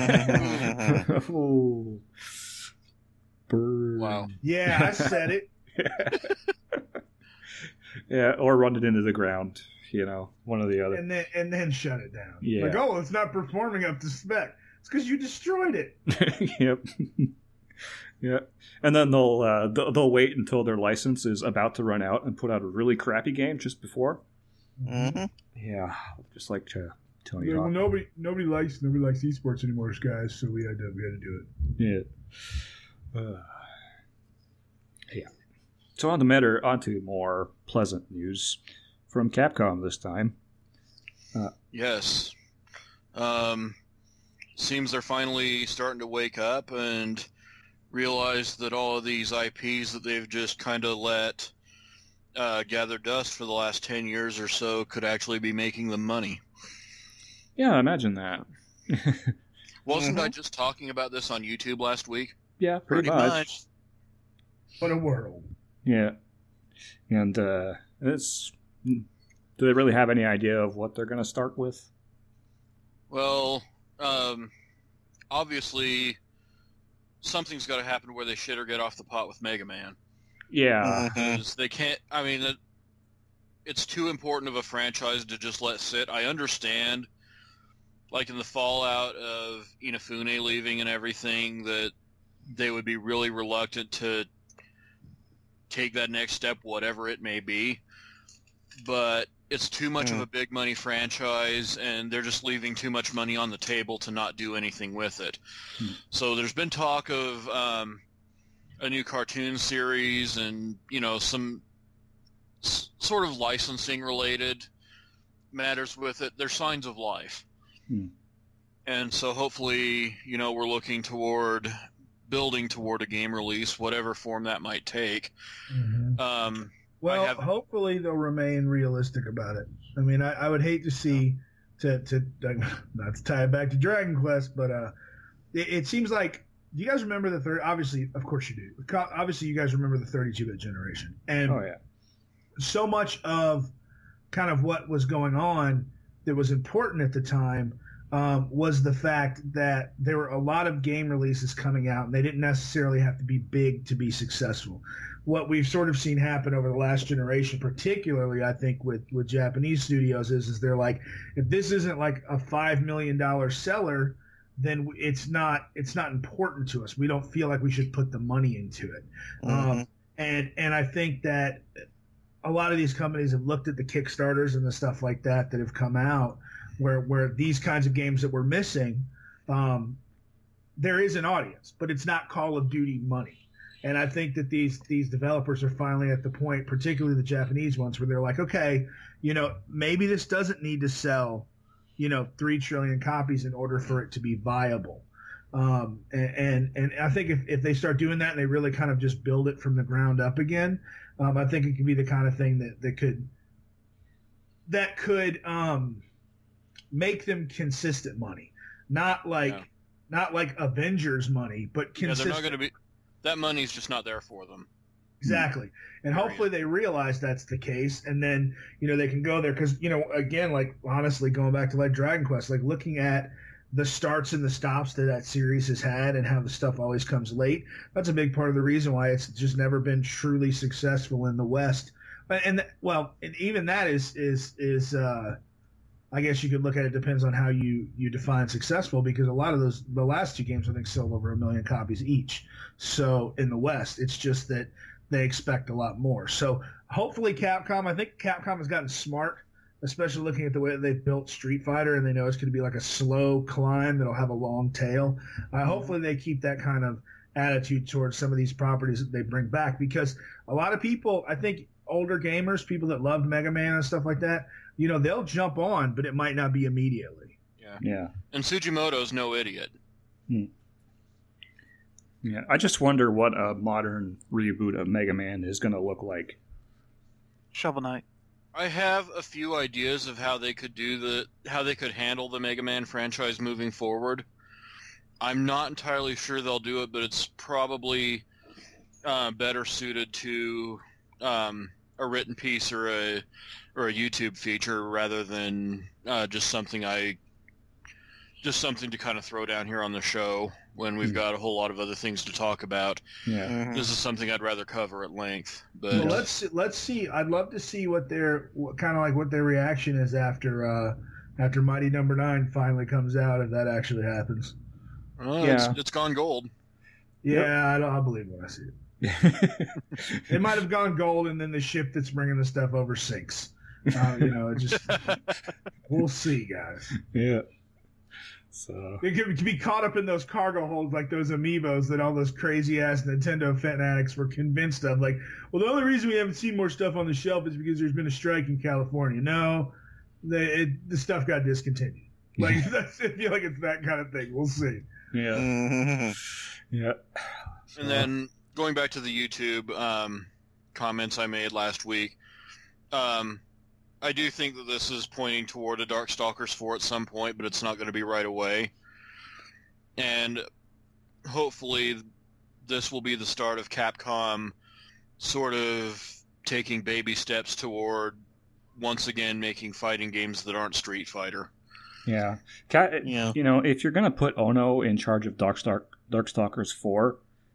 S1: oh, burn.
S2: Wow.
S5: Yeah, I said it.
S1: Yeah, or run it into the ground. You know, one or the other.
S5: and then and then shut it down.
S1: Yeah.
S5: Like, oh, it's not performing up to spec. It's because you destroyed it.
S1: Yep. Yeah, and then they'll, uh, they'll they'll wait until their license is about to run out and put out a really crappy game just before.
S3: Mm-hmm.
S1: Yeah, just like uh, Tony
S5: Like, well,
S1: Hawk.
S5: nobody nobody likes nobody likes esports anymore, guys. So we had to we had to do it.
S1: Yeah. Uh, yeah. So on the matter, onto more pleasant news from Capcom this time.
S2: Yes. Um, seems they're finally starting to wake up and realize that all of these I Ps that they've just kind of let uh, gather dust for the last ten years or so could actually be making them money.
S1: Yeah, imagine that.
S2: Wasn't I
S3: Mhm.
S2: just talking about this on YouTube last week?
S1: Yeah, pretty,
S2: Pretty
S1: much.
S2: much.
S5: What a world.
S1: Yeah, and uh, it's. Do they really have any idea of what they're going to start with?
S2: Well, um, obviously, something's got to happen where they shit or get off the pot with Mega Man.
S1: Yeah.
S3: Mhm.
S2: 'Cause they can't. I mean, it, it's too important of a franchise to just let sit. I understand, like in the fallout of Inafune leaving and everything, that they would be really reluctant to take that next step, whatever it may be. But it's too much of
S3: Mm.
S2: a big money franchise, and they're just leaving too much money on the table to not do anything with it.
S1: Hmm.
S2: So there's been talk of um, a new cartoon series and, you know, some s- sort of licensing related matters with it. There's signs of life.
S1: Hmm.
S2: And so hopefully, you know, we're looking toward building toward a game release, whatever form that might take.
S5: Mhm.
S2: Um,
S5: Well,
S2: have-
S5: hopefully they'll remain realistic about it. I mean, I, I would hate to see to to not to tie it back to Dragon Quest, but uh, it, it seems like, do you guys remember the third? Obviously, of course you do. Co- Obviously, you guys remember the thirty-two bit generation, and
S1: Oh yeah.
S5: so much of kind of what was going on that was important at the time um, was the fact that there were a lot of game releases coming out, and they didn't necessarily have to be big to be successful. What we've sort of seen happen over the last generation, particularly I think with, with Japanese studios, is is they're like, if this isn't like a five million dollar seller, then it's not it's not important to us. We don't feel like we should put the money into it.
S3: Mhm.
S5: Um, and and I think that a lot of these companies have looked at the Kickstarters and the stuff like that that have come out, where where these kinds of games that we're missing, um, there is an audience, but it's not Call of Duty money. And I think that these these developers are finally at the point, particularly the Japanese ones, where they're like, okay, you know, maybe this doesn't need to sell, you know, three trillion copies in order for it to be viable. Um, and, and and I think if, if they start doing that and they really kind of just build it from the ground up again, um, I think it could be the kind of thing that, that could that could um, make them consistent money, not like
S2: Yeah.
S5: not like Avengers money, but
S2: yeah, they're
S5: consistent.
S2: not going to be. That money's just not there for them.
S5: Exactly. And
S2: Period.
S5: hopefully they realize that's the case. And then, you know, they can go there. Because, you know, again, like, honestly, going back to, like, Dragon Quest, like, looking at the starts and the stops that that series has had and how the stuff always comes late, that's a big part of the reason why it's just never been truly successful in the West. But, and, well, and even that is, is, is, uh, I guess you could look at it, depends on how you, you define successful, because a lot of those, the last two games, I think, sold over a million copies each. So in the West, it's just that they expect a lot more. So hopefully Capcom, I think Capcom has gotten smart, especially looking at the way that they've built Street Fighter, and they know it's going to be like a slow climb that'll have a long tail. Uh, hopefully they keep that kind of attitude towards some of these properties that they bring back, because a lot of people, I think older gamers, people that loved Mega Man and stuff like that, you know, they'll jump on, but it might not be immediately.
S2: Yeah.
S1: Yeah.
S2: And Tsujimoto's no idiot.
S1: Yeah. I just wonder what a modern reboot of Mega Man is going to look like.
S4: Shovel Knight.
S2: I have a few ideas of how they could do the how they could handle the Mega Man franchise moving forward. I'm not entirely sure they'll do it, but it's probably uh, better suited to um, a written piece or a or a YouTube feature rather than uh, just something I just something to kind of throw down here on the show when we've
S1: Hmm.
S2: got a whole lot of other things to talk about.
S1: Yeah.
S3: Mhm.
S2: This is something I'd rather cover at length. But
S5: Well, let's let's see. I'd love to see what their what, kind of like what their reaction is after uh, after Mighty Number Nine finally comes out, if that actually happens.
S2: uh,
S1: Yeah.
S2: it's, it's gone gold.
S5: Yeah, I don't. I believe when I see it. It might have gone gold, and then the ship that's bringing the stuff over sinks. Uh, you know, it just we'll see, guys.
S1: yeah. So.
S5: It could, could be caught up in those cargo holds like those amiibos that all those crazy ass Nintendo fanatics were convinced of. Like, well, the only reason we haven't seen more stuff on the shelf is because there's been a strike in California. No, the it, the stuff got discontinued. Like, that's, I feel like it's that kind of thing. We'll see.
S1: Yeah.
S3: Mhm.
S1: Yeah.
S2: And then going back to the YouTube um, comments I made last week, um, I do think that this is pointing toward a Darkstalkers four at some point, but it's not going to be right away. And hopefully this will be the start of Capcom sort of taking baby steps toward once again making fighting games that aren't Street Fighter.
S1: Yeah. Ca-
S3: Yeah.
S1: You know, if you're going to put Ono in charge of Darkstalk- Darkstalkers four,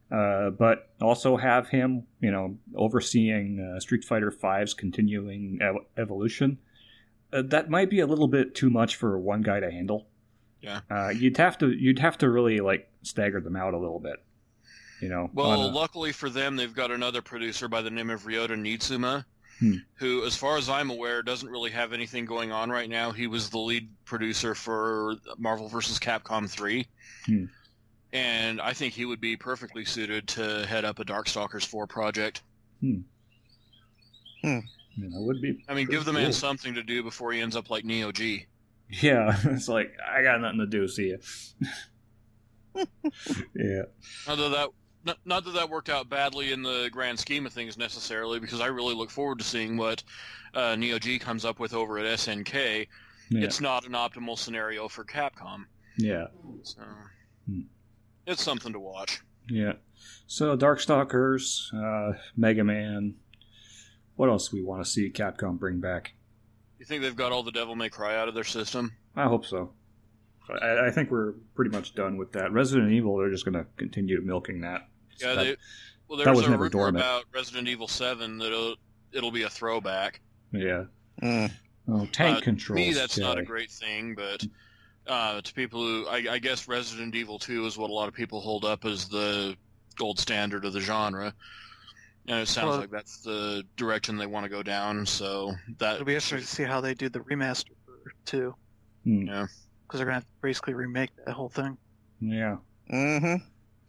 S1: uh, but also have him, you know, overseeing uh, Street Fighter V's continuing ev- evolution. Uh, that might be a little bit too much for one guy to handle.
S2: Yeah.
S1: Uh, you'd have to you'd have to really like stagger them out a little bit. You know.
S2: Well,
S1: a...
S2: luckily for them, they've got another producer by the name of Ryota Nitsuma,
S1: Hmm.
S2: who, as far as I'm aware, doesn't really have anything going on right now. He was the lead producer for Marvel versus. Capcom three.
S1: Hmm.
S2: And I think he would be perfectly suited to head up a Darkstalkers four project.
S1: Hmm.
S3: Hmm.
S1: Yeah, that would be.
S2: I mean,
S1: pretty
S2: give the man
S1: cool.
S2: something to do before he ends up like Neo G.
S1: Yeah, it's like I got nothing to do. See ya. Yeah.
S2: Not that that, not, not that that worked out badly in the grand scheme of things necessarily, because I really look forward to seeing what uh, Neo G comes up with over at S N K.
S1: Yeah.
S2: It's not an optimal scenario for Capcom,
S1: Yeah.
S2: so
S1: Hmm.
S2: it's something to watch.
S1: Yeah. So Darkstalkers, uh, Mega Man. What else do we want to see Capcom bring back?
S2: You think they've got all the Devil May Cry out of their system?
S1: I hope so. I, I think we're pretty much done with that. Resident Evil, they're just going to continue milking that.
S2: Yeah,
S1: That-
S2: they, well,
S1: that
S2: there's
S1: was
S2: a
S1: never
S2: rumor
S1: dormant.
S2: about Resident Evil seven that it'll, it'll be a throwback.
S1: Yeah.
S3: Mm.
S1: Oh, tank
S2: Uh,
S1: controls.
S2: To me, that's not a
S1: guy.
S2: great thing, but uh, to people who, I, I guess Resident Evil two is what a lot of people hold up as the gold standard of the genre. And it sounds
S4: Well-
S2: like that's the direction they want to go down, so that...
S4: It'll be interesting to see how they do the remaster for two,
S1: Hmm.
S2: Yeah.
S4: because they're gonna have to basically remake that whole thing.
S1: Yeah.
S3: Mm-hmm.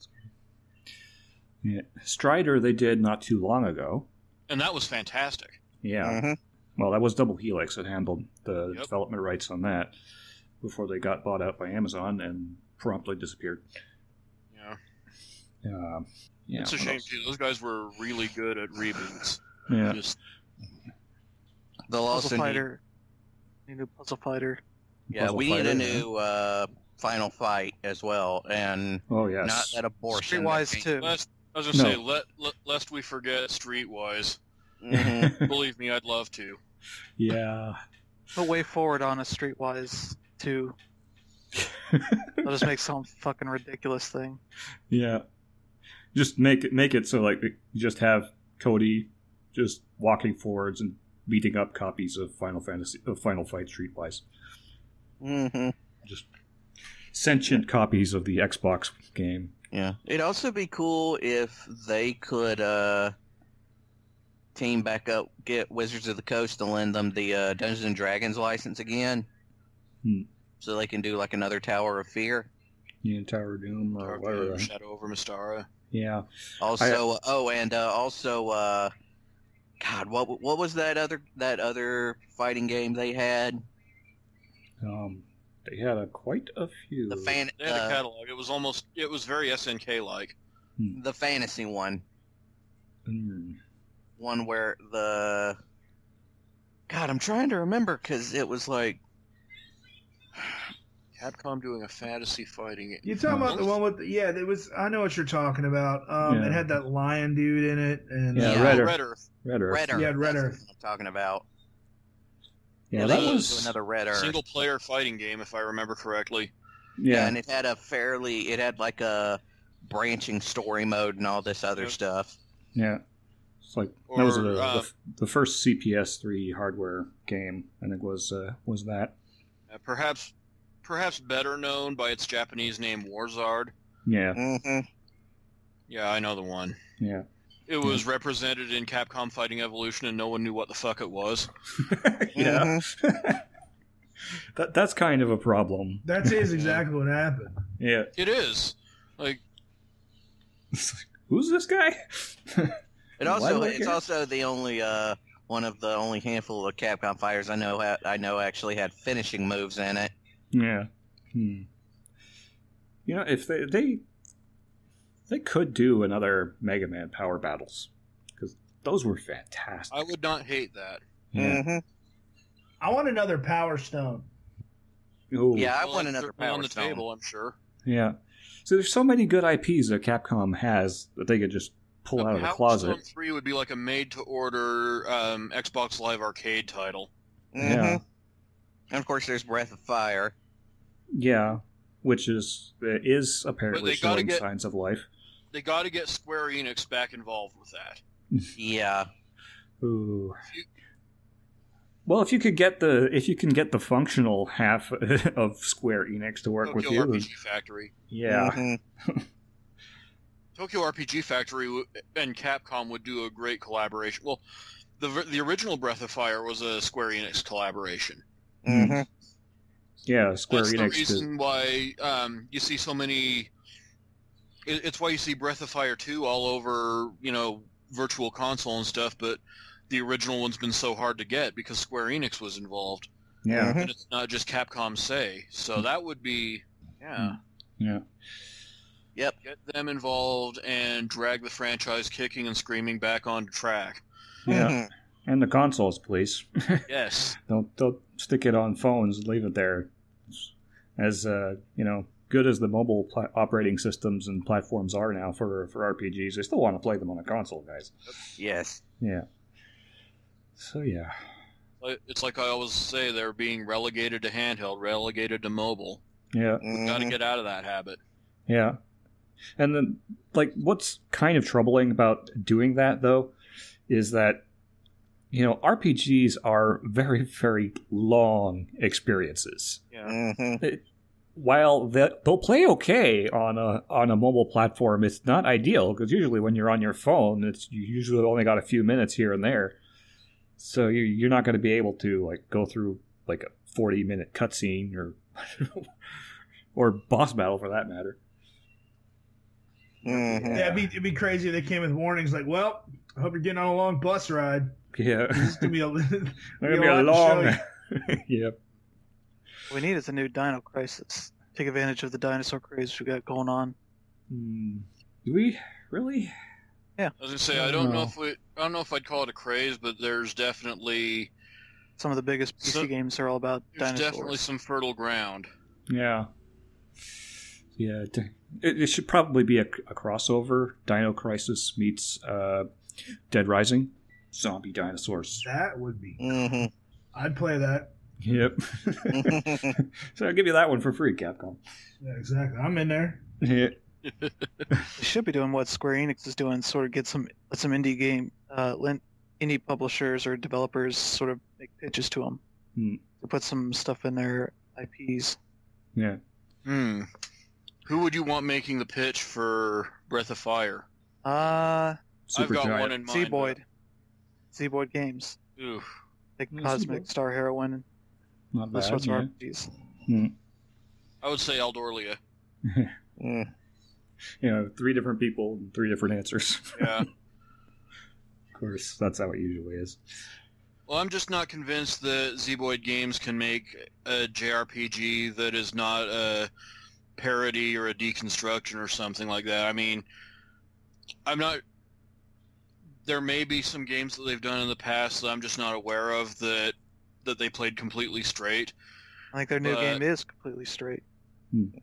S1: Yeah. Strider, they did not too long ago.
S2: And that was fantastic.
S1: Yeah.
S3: Mm-hmm.
S1: Well, that was Double Helix that handled the
S2: Yep.
S1: development rights on that before they got bought out by Amazon and promptly disappeared.
S2: Yeah.
S1: Uh, yeah,
S2: it's a
S1: what
S2: shame,
S1: else?
S2: too. Those guys were really good at reboots.
S1: Yeah.
S2: Just,
S3: They'll also
S4: Puzzle
S3: need,
S4: Fighter, need a new Puzzle Fighter.
S3: yeah,
S1: Puzzle
S3: we need a
S1: Fighter,
S3: new uh, Final Fight as well, and
S1: Oh, yes.
S3: not that abortion.
S4: Streetwise
S3: that
S4: too.
S2: lest, I was going to
S1: No.
S2: say, let, let, lest we forget Streetwise.
S3: Mm-hmm.
S2: Believe me, I'd love to.
S1: Yeah.
S4: Put Way Forward on a Streetwise two. They'll just make some fucking ridiculous thing.
S1: Yeah. Just make it make it so like you just have Cody just walking forwards and beating up copies of Final Fantasy of Final Fight Streetwise.
S3: Mm-hmm.
S1: Just sentient copies of the Xbox game.
S3: Yeah. It'd also be cool if they could uh, team back up, get Wizards of the Coast to lend them the uh, Dungeons and Dragons license again,
S1: Hmm.
S3: so they can do like another Tower of Fear.
S1: Yeah, Tower of Doom or
S2: Dark
S1: whatever.
S2: Doom, Shadow over Mystara.
S1: Yeah.
S3: Also, oh, and uh, also, uh, God, what what was that other that other fighting game they had?
S1: Um they had a, quite a few.
S3: The fan,
S2: They had a
S3: uh,
S2: catalog. It was almost, it was very S N K-like.
S3: the fantasy one,
S1: Mm.
S3: one where the God, I'm trying to remember because it was like
S2: Capcom doing a fantasy fighting game.
S5: You talking about the one with the, yeah? It was. I know what you're talking about. Um,
S1: Yeah.
S5: It had that lion dude in it, and
S1: Yeah,
S3: Yeah,
S1: Red
S2: Oh,
S1: Earth.
S2: Red Earth.
S1: Red Earth.
S3: Red Earth.
S5: Yeah, Red
S3: that's
S5: Earth.
S3: what I'm talking about.
S1: Yeah,
S2: Yeah,
S1: that
S2: they
S3: Let's
S1: was
S3: do another Red Earth.
S2: Single player fighting game, if I remember correctly.
S3: Yeah,
S1: yeah.
S3: and it had a fairly, it had like a branching story mode and all this other
S2: Yep.
S3: stuff.
S1: Yeah. It's like that was
S2: Or,
S1: the,
S2: uh,
S1: the the first C P S three hardware game. I think was uh, was that.
S2: Uh, perhaps, perhaps better known by its Japanese name, Warzard.
S1: Yeah.
S3: Mm-hmm.
S2: Yeah, I know the one.
S1: Yeah.
S2: It was represented in Capcom Fighting Evolution, and no one knew what the fuck it was.
S1: yeah. that that's kind of a problem.
S5: that is exactly what happened.
S1: Yeah.
S2: It is. Like,
S1: It's like, who's this guy?
S3: It
S1: Why
S3: also,
S1: do I
S3: it's
S1: care?
S3: also the only, uh, one of the only handful of Capcom fighters I know, ha- I know actually had finishing moves in it.
S1: Yeah. Hmm. You know, if they they they could do another Mega Man Power Battles because those were fantastic.
S2: I would not hate that.
S1: Yeah.
S3: Mm-hmm.
S5: I want another Power Stone.
S1: Ooh.
S3: Yeah, I
S2: Well,
S3: want
S2: it's
S3: another
S2: certainly
S3: Power
S2: on the
S3: Stone.
S2: table, I'm sure.
S1: Yeah. So there's so many good I Ps that Capcom has that they could just pull out of the
S2: Power
S1: closet.
S2: Stone three would be like a made-to-order um, Xbox Live Arcade title.
S3: Mm-hmm.
S1: Yeah.
S3: And of course, there's Breath of Fire.
S1: Yeah, which is is apparently
S2: But they gotta
S1: showing
S2: get-
S1: signs of life.
S2: they got to get Square Enix back involved with that.
S3: Yeah.
S1: Ooh.
S2: You-
S1: Well, if you could get the if you can get the functional half of Square Enix to work with
S2: Tokyo
S1: you,
S2: R P G Factory.
S1: yeah,
S3: Mhm.
S2: Tokyo R P G Factory w- and Capcom would do a great collaboration. Well, the the original Breath of Fire was a Square Enix collaboration.
S3: Mhm.
S1: yeah, Square
S2: That's
S1: Enix.
S2: the
S1: did-
S2: reason why um, you see so many. It, it's why you see Breath of Fire two all over, you know, Virtual Console and stuff. But the original one's been so hard to get because Square Enix was involved,
S1: yeah,
S3: Mhm.
S2: and it's not just Capcom say. So that would be, yeah,
S1: yeah,
S3: Yep.
S2: get them involved and drag the franchise kicking and screaming back onto track.
S1: yeah.
S3: Mhm.
S1: And the consoles, please.
S2: Yes.
S1: don't don't stick it on phones and leave it there. As uh, you know, good as the mobile pla- operating systems and platforms are now for for R P Gs, I still want to play them on a console, guys.
S3: Yes.
S1: Yeah. So yeah,
S2: Like- It's like I always say, they're being relegated to handheld, relegated to mobile.
S1: yeah.
S2: Got to
S3: Mhm.
S2: get out of that habit.
S1: Yeah. And then, like, what's kind of troubling about doing that, though, is that, you know, R P Gs are very, very long experiences.
S2: Yeah.
S3: Mhm.
S1: While that they'll play okay on a on a mobile platform, it's not ideal because usually when you're on your phone, it's you usually only got a few minutes here and there, so you, you're not going to be able to like go through like a forty minute cutscene or or boss battle for that matter.
S3: Mhm.
S5: Yeah, it'd be, it'd be crazy if they came with warnings like, well, I hope you're getting on a long bus ride.
S1: Yeah.
S5: This is going to be a,
S1: It's
S5: gonna
S1: gonna be a long. Yep.
S4: What we need is a new Dino Crisis. Take advantage of the dinosaur craze we got going on.
S1: Hmm. Do we really?
S2: I was gonna say, I don't know if we, I don't know if I'd call it a craze, but there's definitely,
S4: Some of the biggest P C
S2: So-
S4: games are all about
S2: there's
S4: dinosaurs.
S2: definitely some fertile ground.
S1: Yeah. Yeah. d- It, it should probably be a, a crossover. Dino Crisis meets uh, Dead Rising. Zombie dinosaurs.
S5: that would be.
S3: Mhm.
S5: I'd play that.
S1: Yep. So I'll give you that one for free, Capcom.
S5: Yeah, exactly. I'm in there.
S1: Yeah.
S4: They should be doing what Square Enix is doing, sort of get some let some indie game, uh, let indie publishers or developers sort of make pitches to them
S1: Hmm.
S4: to put some stuff in their I Ps.
S1: Yeah.
S2: Hmm. Who would you want making the pitch for Breath of Fire?
S4: Uh,
S1: Super
S2: I've got
S1: giant.
S2: one in mind.
S4: Z-Boyd. Z-Boyd Games.
S2: but- Oof.
S4: Like
S1: Yeah,
S4: Cosmic
S1: Z-Boyd.
S4: Star Heroine,
S1: Not
S4: those
S1: bad.
S4: sorts
S1: Yeah.
S4: of R P Gs.
S2: I would say Aldorlia.
S3: Mm.
S1: You know, three different people, and three different answers.
S2: Yeah.
S1: Of course, that's how it usually is.
S2: Well, I'm just not convinced that Z-Boyd Games can make a J R P G that is not a parody or a deconstruction or something like that. I mean, I'm not... There may be some games that they've done in the past that I'm just not aware of that that they played completely straight.
S4: I think their new
S2: But-
S4: game is completely straight. It's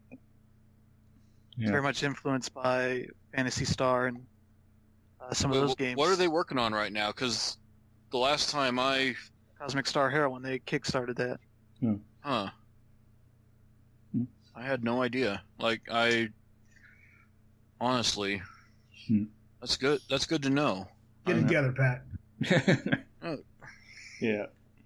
S1: Yeah.
S4: very much influenced by Fantasy Star and uh, some of
S2: Wh-
S4: those
S2: wh-
S4: games.
S2: What are they working on right now? Because the last time I...
S4: Cosmic Star Heroine, they kickstarted that.
S2: Huh.
S1: Hmm.
S2: I had no idea. Like, I... Honestly...
S1: Hmm.
S2: That's good. That's good to know.
S5: Get it
S2: Uh,
S5: together, Pat.
S2: Oh.
S1: Yeah.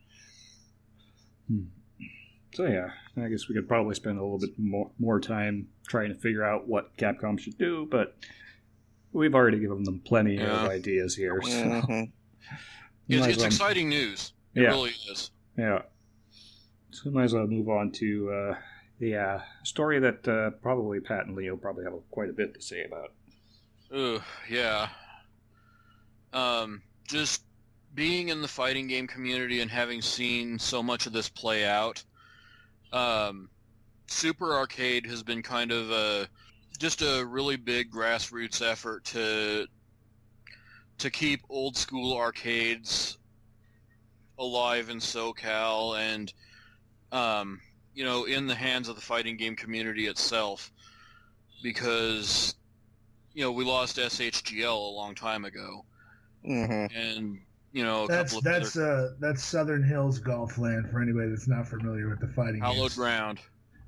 S1: Hmm. So yeah, I guess we could probably spend a little bit more more time trying to figure out what Capcom should do, but we've already given them plenty
S2: Yeah.
S1: of ideas here. So
S3: Mhm.
S1: we
S2: It's,
S1: might as
S2: it's
S1: well-
S2: exciting news. It
S1: Yeah.
S2: really is.
S1: Yeah. So we might as well move on to uh, the uh, story that uh, probably Pat and Leo probably have quite a bit to say about.
S2: Ugh, yeah. Um, just being in the fighting game community and having seen so much of this play out, um, Super Arcade has been kind of a just a really big grassroots effort to to keep old school arcades alive in SoCal and um, you know, in the hands of the fighting game community itself, because you know, we lost S H G L a long time ago,
S3: Mhm.
S2: and you know, a
S5: That's
S2: couple of
S5: that's
S2: other
S5: uh that's Southern Hills Golf Land for anybody that's not familiar with the fighting
S2: hallowed
S5: games.
S2: ground.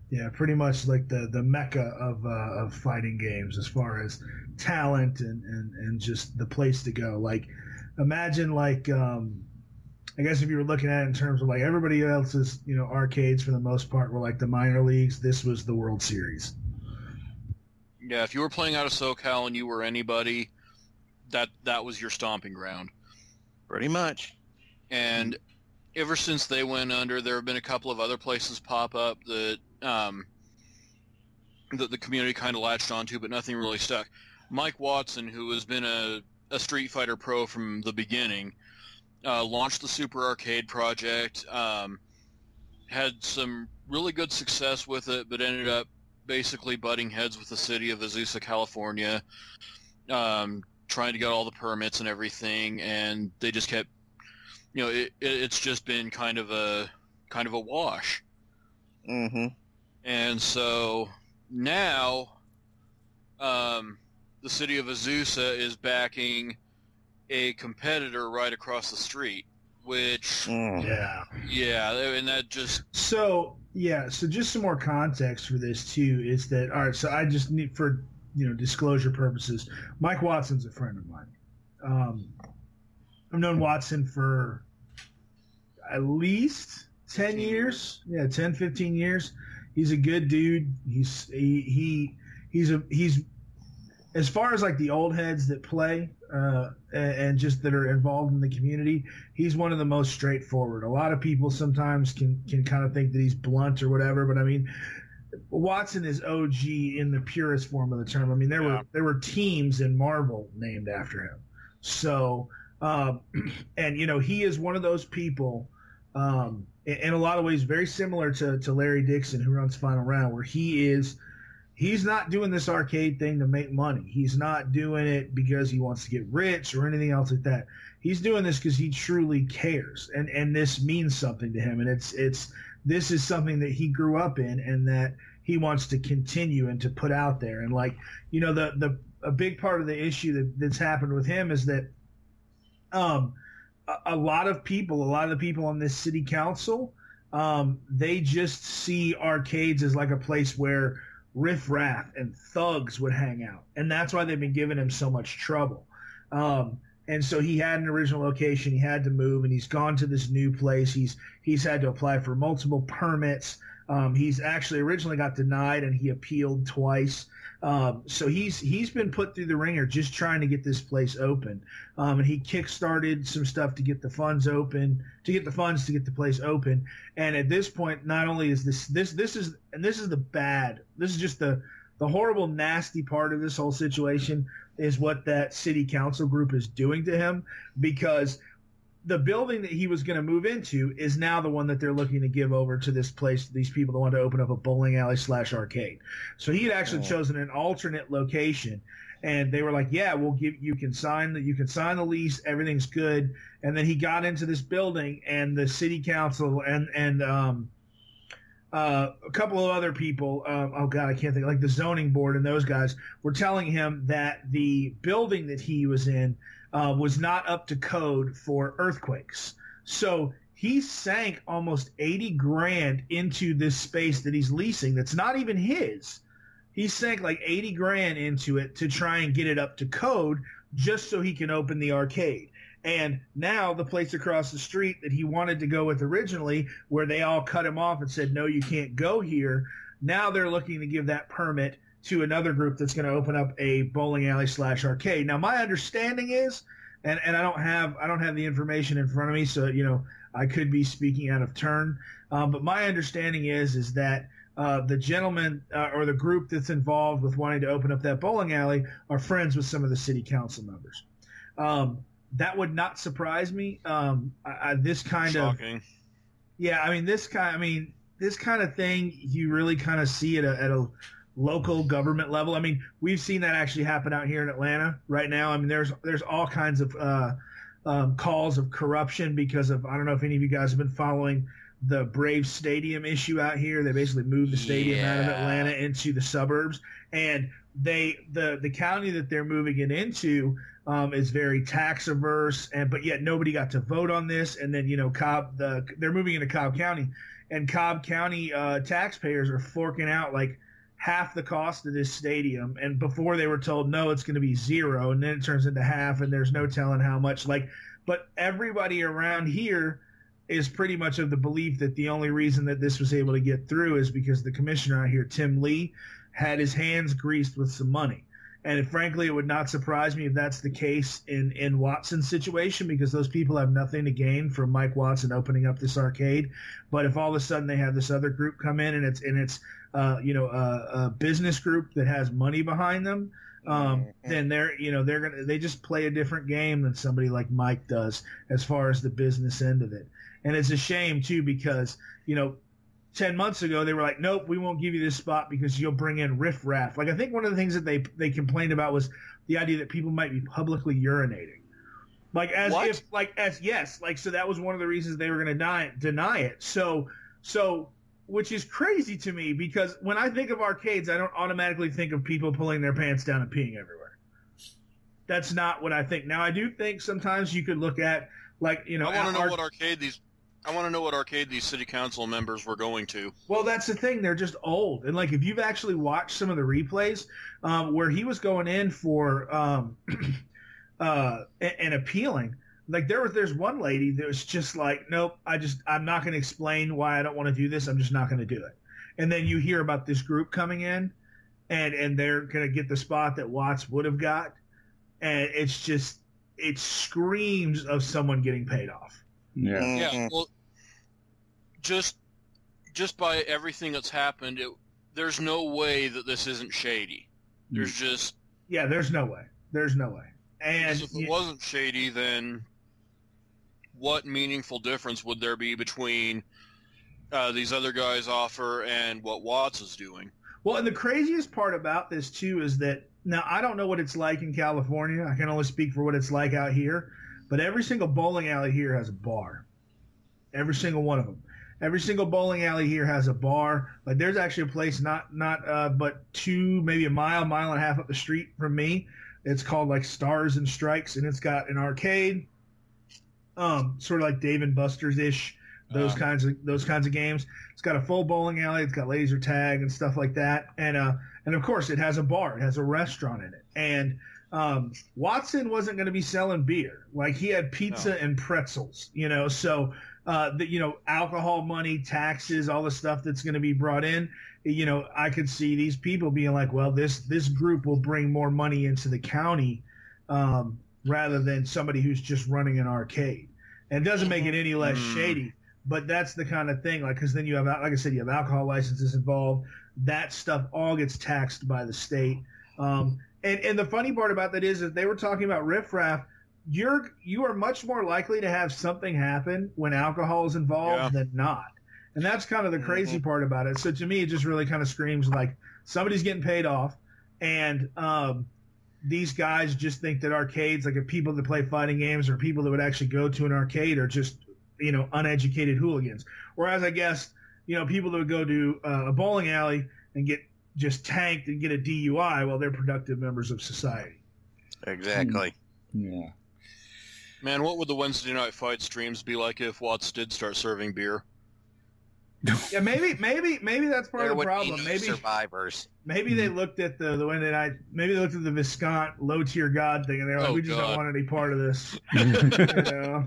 S5: Yeah, pretty much like the, the mecca of uh, of fighting games as far as talent and, and, and just the place to go. Like, imagine like um, I guess if you were looking at it in terms of like everybody else's, you know, arcades for the most part were like the minor leagues. This was the World Series.
S2: Yeah, if you were playing out of SoCal and you were anybody, that that was your stomping ground.
S3: Pretty much.
S2: And ever since they went under, there have been a couple of other places pop up that um, that the community kind of latched onto, but nothing really stuck. Mike Watson, who has been a, a Street Fighter pro from the beginning, uh, launched the Super Arcade project, um, had some really good success with it, but ended up basically butting heads with the city of Azusa, California, um, trying to get all the permits and everything, and they just kept, you know, it, it, it's just been kind of a kind of a wash.
S3: Mm-hmm.
S2: And so now, um, the city of Azusa is backing a competitor right across the street, which,
S3: Mm.
S5: Yeah.
S2: yeah, and that just,
S5: So yeah, so just some more context for this too is that all right. So I just need for you know disclosure purposes, Mike Watson's a friend of mine. Um, I've known Watson for at least ten years. Yeah, ten, fifteen years. He's a good dude. He's he, he he's a he's as far as like the old heads that play uh, and, and just that are involved in the community, he's one of the most straightforward. A lot of people sometimes can can kind of think that he's blunt or whatever, but I mean, Watson is O G in the purest form of the term. I mean, there
S2: Yeah.
S5: were there were teams in Marvel named after him. So, um, and you know, he is one of those people. Um, in, in a lot of ways, very similar to, to Larry Dixon, who runs Final Round, where he is, he's not doing this arcade thing to make money. He's not doing it because he wants to get rich or anything else like that. He's doing this because he truly cares, and, and this means something to him. And it's it's this is something that he grew up in, and that he wants to continue and to put out there. And like, you know, the the a big part of the issue that, that's happened with him is that, um. A lot of people, a lot of the people on this city council, um, they just see arcades as like a place where riffraff and thugs would hang out. And that's why they've been giving him so much trouble. Um, and so he had an original location. He had to move, and he's gone to this new place. He's he's had to apply for multiple permits. Um, he's actually originally got denied, and he appealed twice. Um, so he's he's been put through the ringer just trying to get this place open, um, and he kickstarted some stuff to get the funds open, to get the funds to get the place open. And at this point, not only is this this this is and this is the bad, this is just the the horrible, nasty part of this whole situation is what that city council group is doing to him, because the building that he was going to move into is now the one that they're looking to give over to this place, these people that want to open up a bowling alley slash arcade. So he had actually
S3: Oh.
S5: chosen an alternate location, and they were like, yeah, we'll give, you can sign the, you can sign the lease. Everything's good. And then he got into this building, and the city council and, and, um, uh, a couple of other people, um, oh God, I can't think, like the zoning board and those guys were telling him that the building that he was in, Uh, was not up to code for earthquakes. So he sank almost eighty grand into this space that he's leasing that's not even his. He sank like eighty grand into it to try and get it up to code just so he can open the arcade. And now the place across the street that he wanted to go with originally, where they all cut him off and said, no, you can't go here, now they're looking to give that permit to another group that's going to open up a bowling alley slash arcade. Now, my understanding is, and, and I don't have I don't have the information in front of me, so you know I could be speaking out of turn. Um, but my understanding is is that uh, the gentleman uh, or the group that's involved with wanting to open up that bowling alley are friends with some of the city council members. Um, that would not surprise me. Um, I, I, this kind
S2: shocking.
S5: of yeah, I mean this kind. I mean this kind of thing you really kind of see at a, at a local government level. I mean, we've seen that actually happen out here in Atlanta right now. I mean, there's there's all kinds of uh, um, calls of corruption because of, I don't know if any of you guys have been following the Braves Stadium issue out here. They basically moved the stadium out of
S2: Yeah.
S5: Atlanta into the suburbs, and they the the county that they're moving it into um, is very tax averse, and but yet nobody got to vote on this. And then you know Cobb, the they're moving into Cobb County. and Cobb County uh, taxpayers are forking out like half the cost of this stadium, and before they were told no, it's going to be zero, and then it turns into half, and there's no telling how much. Like, but everybody around here is pretty much of the belief that the only reason that this was able to get through is because the commissioner out here, Tim Lee, had his hands greased with some money. And frankly, it would not surprise me if that's the case in, in Watson's situation, because those people have nothing to gain from Mike Watson opening up this arcade. But if all of a sudden they have this other group come in and it's and it's uh, you know a, a business group that has money behind them, um, then they're you know they're gonna they just play a different game than somebody like Mike does as far as the business end of it. And it's a shame too, because you know. Ten months ago, they were like, "Nope, we won't give you this spot because you'll bring in riffraff." Like, I think one of the things that they they complained about was the idea that people might be publicly urinating, like as
S3: What?
S5: if, like as yes, like so that was one of the reasons they were going to deny deny it. So, so which is crazy to me, because when I think of arcades, I don't automatically think of people pulling their pants down and peeing everywhere. That's not what I think. Now, I do think sometimes you could look at, like, you know,
S2: I want to know
S5: ar-
S2: what arcade these. I want to know what arcade these city council members were going to.
S5: Well, that's the thing. They're just old. And, like, if you've actually watched some of the replays um, where he was going in for um, uh, and, and appealing, like, there was there's one lady that was just like, nope, I just, I'm not going to explain why I don't want to do this. I'm just not going to do it. And then you hear about this group coming in, and, and they're going to get the spot that Watts would have got. And it's just, it screams of someone getting paid off.
S1: Yeah.
S2: Yeah, well, just just by everything that's happened, it, there's no way that this isn't shady. There's just
S5: Yeah, there's no way. There's no way. And
S2: if it wasn't shady, then what meaningful difference would there be between uh, these other guys' offer and what Watts is doing?
S5: Well, and the craziest part about this, too, is that, now, I don't know what it's like in California. I can only speak for what it's like out here. But every single bowling alley here has a bar. Every single one of them. Every single bowling alley here has a bar. Like, there's actually a place not not uh, but two, maybe a mile, mile and a half up the street from me. It's called, like, Stars and Strikes, and it's got an arcade, um, sort of like Dave and Buster's-ish, those
S2: Um.
S5: kinds of those kinds of games. It's got a full bowling alley. It's got laser tag and stuff like that. And, uh, and of course, it has a bar. It has a restaurant in it. And um, Watson wasn't going to be selling beer. Like, he had pizza
S2: No.
S5: and pretzels, you know, so – Uh, the, you know, alcohol money, taxes, all the stuff that's going to be brought in. You know, I could see these people being like, well, this this group will bring more money into the county um, rather than somebody who's just running an arcade. And it doesn't make it any less
S2: Mm.
S5: shady, but that's the kind of thing. Like, because then you have, like I said, you have alcohol licenses involved. That stuff all gets taxed by the state. Um, and, and the funny part about that is that they were talking about riffraff. You're you are much more likely to have something happen when alcohol is involved
S2: Yeah.
S5: than not, and that's kind of the crazy part about it. So to me, it just really kind of screams like somebody's getting paid off, and um, these guys just think that arcades, like if people that play fighting games or people that would actually go to an arcade, are just you know uneducated hooligans. Whereas I guess you know people that would go to uh, a bowling alley and get just tanked and get a D U I, well, they're productive members of society.
S3: Exactly.
S1: Yeah.
S2: Man, what would the Wednesday night fight streams be like if Watts did start serving beer?
S5: Yeah, maybe, maybe, maybe that's part
S3: There
S5: of the
S3: would
S5: problem.
S3: be no
S5: Maybe,
S3: survivors.
S5: maybe they looked at the the Wednesday night. Maybe they looked at the Viscount low tier god thing, and they're like,
S2: Oh,
S5: we just
S2: God.
S5: don't want any part of this. you know.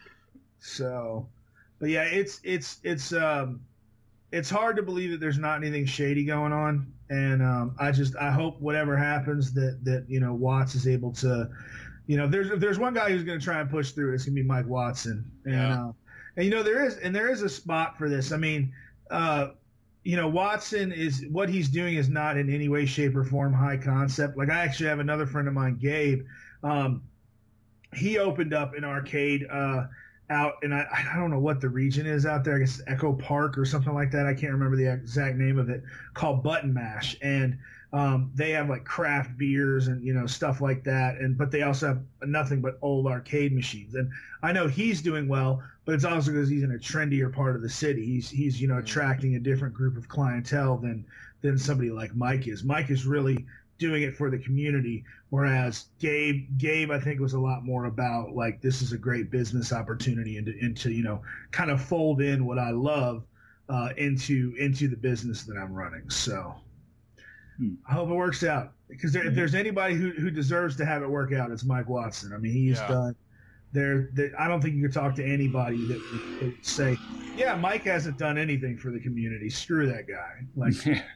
S5: So, but yeah, it's it's it's um, it's hard to believe that there's not anything shady going on, and um, I just I hope whatever happens that that you know Watts is able to. You know, there's if there's one guy who's going to try and push through, it's going to be Mike Watson. And,
S2: Yeah.
S5: uh, and you know there is and there is a spot for this. I mean, uh, you know, Watson is what he's doing is not in any way, shape, or form high concept. Like I actually have another friend of mine, Gabe. Um, he opened up an arcade uh, out, and I, I don't know what the region is out there. I guess Echo Park or something like that. I can't remember the exact name of it. Called Button Mash, and um, they have like craft beers and you know stuff like that. And but they also have nothing but old arcade machines. And I know he's doing well, but it's also because he's in a trendier part of the city. He's he's you know attracting a different group of clientele than than somebody like Mike is. Mike is really doing it for the community, whereas Gabe, Gabe, I think was a lot more about like this is a great business opportunity and to, and to you know kind of fold in what I love uh, into into the business that I'm running. So
S1: Hmm.
S5: I hope it works out, because there, if there's anybody who, who deserves to have it work out, it's Mike Watson. I mean, he's
S2: Yeah.
S5: done. There, there, I don't think you could talk to anybody that would, that would say, "Yeah, Mike hasn't done anything for the community. Screw that guy." Like,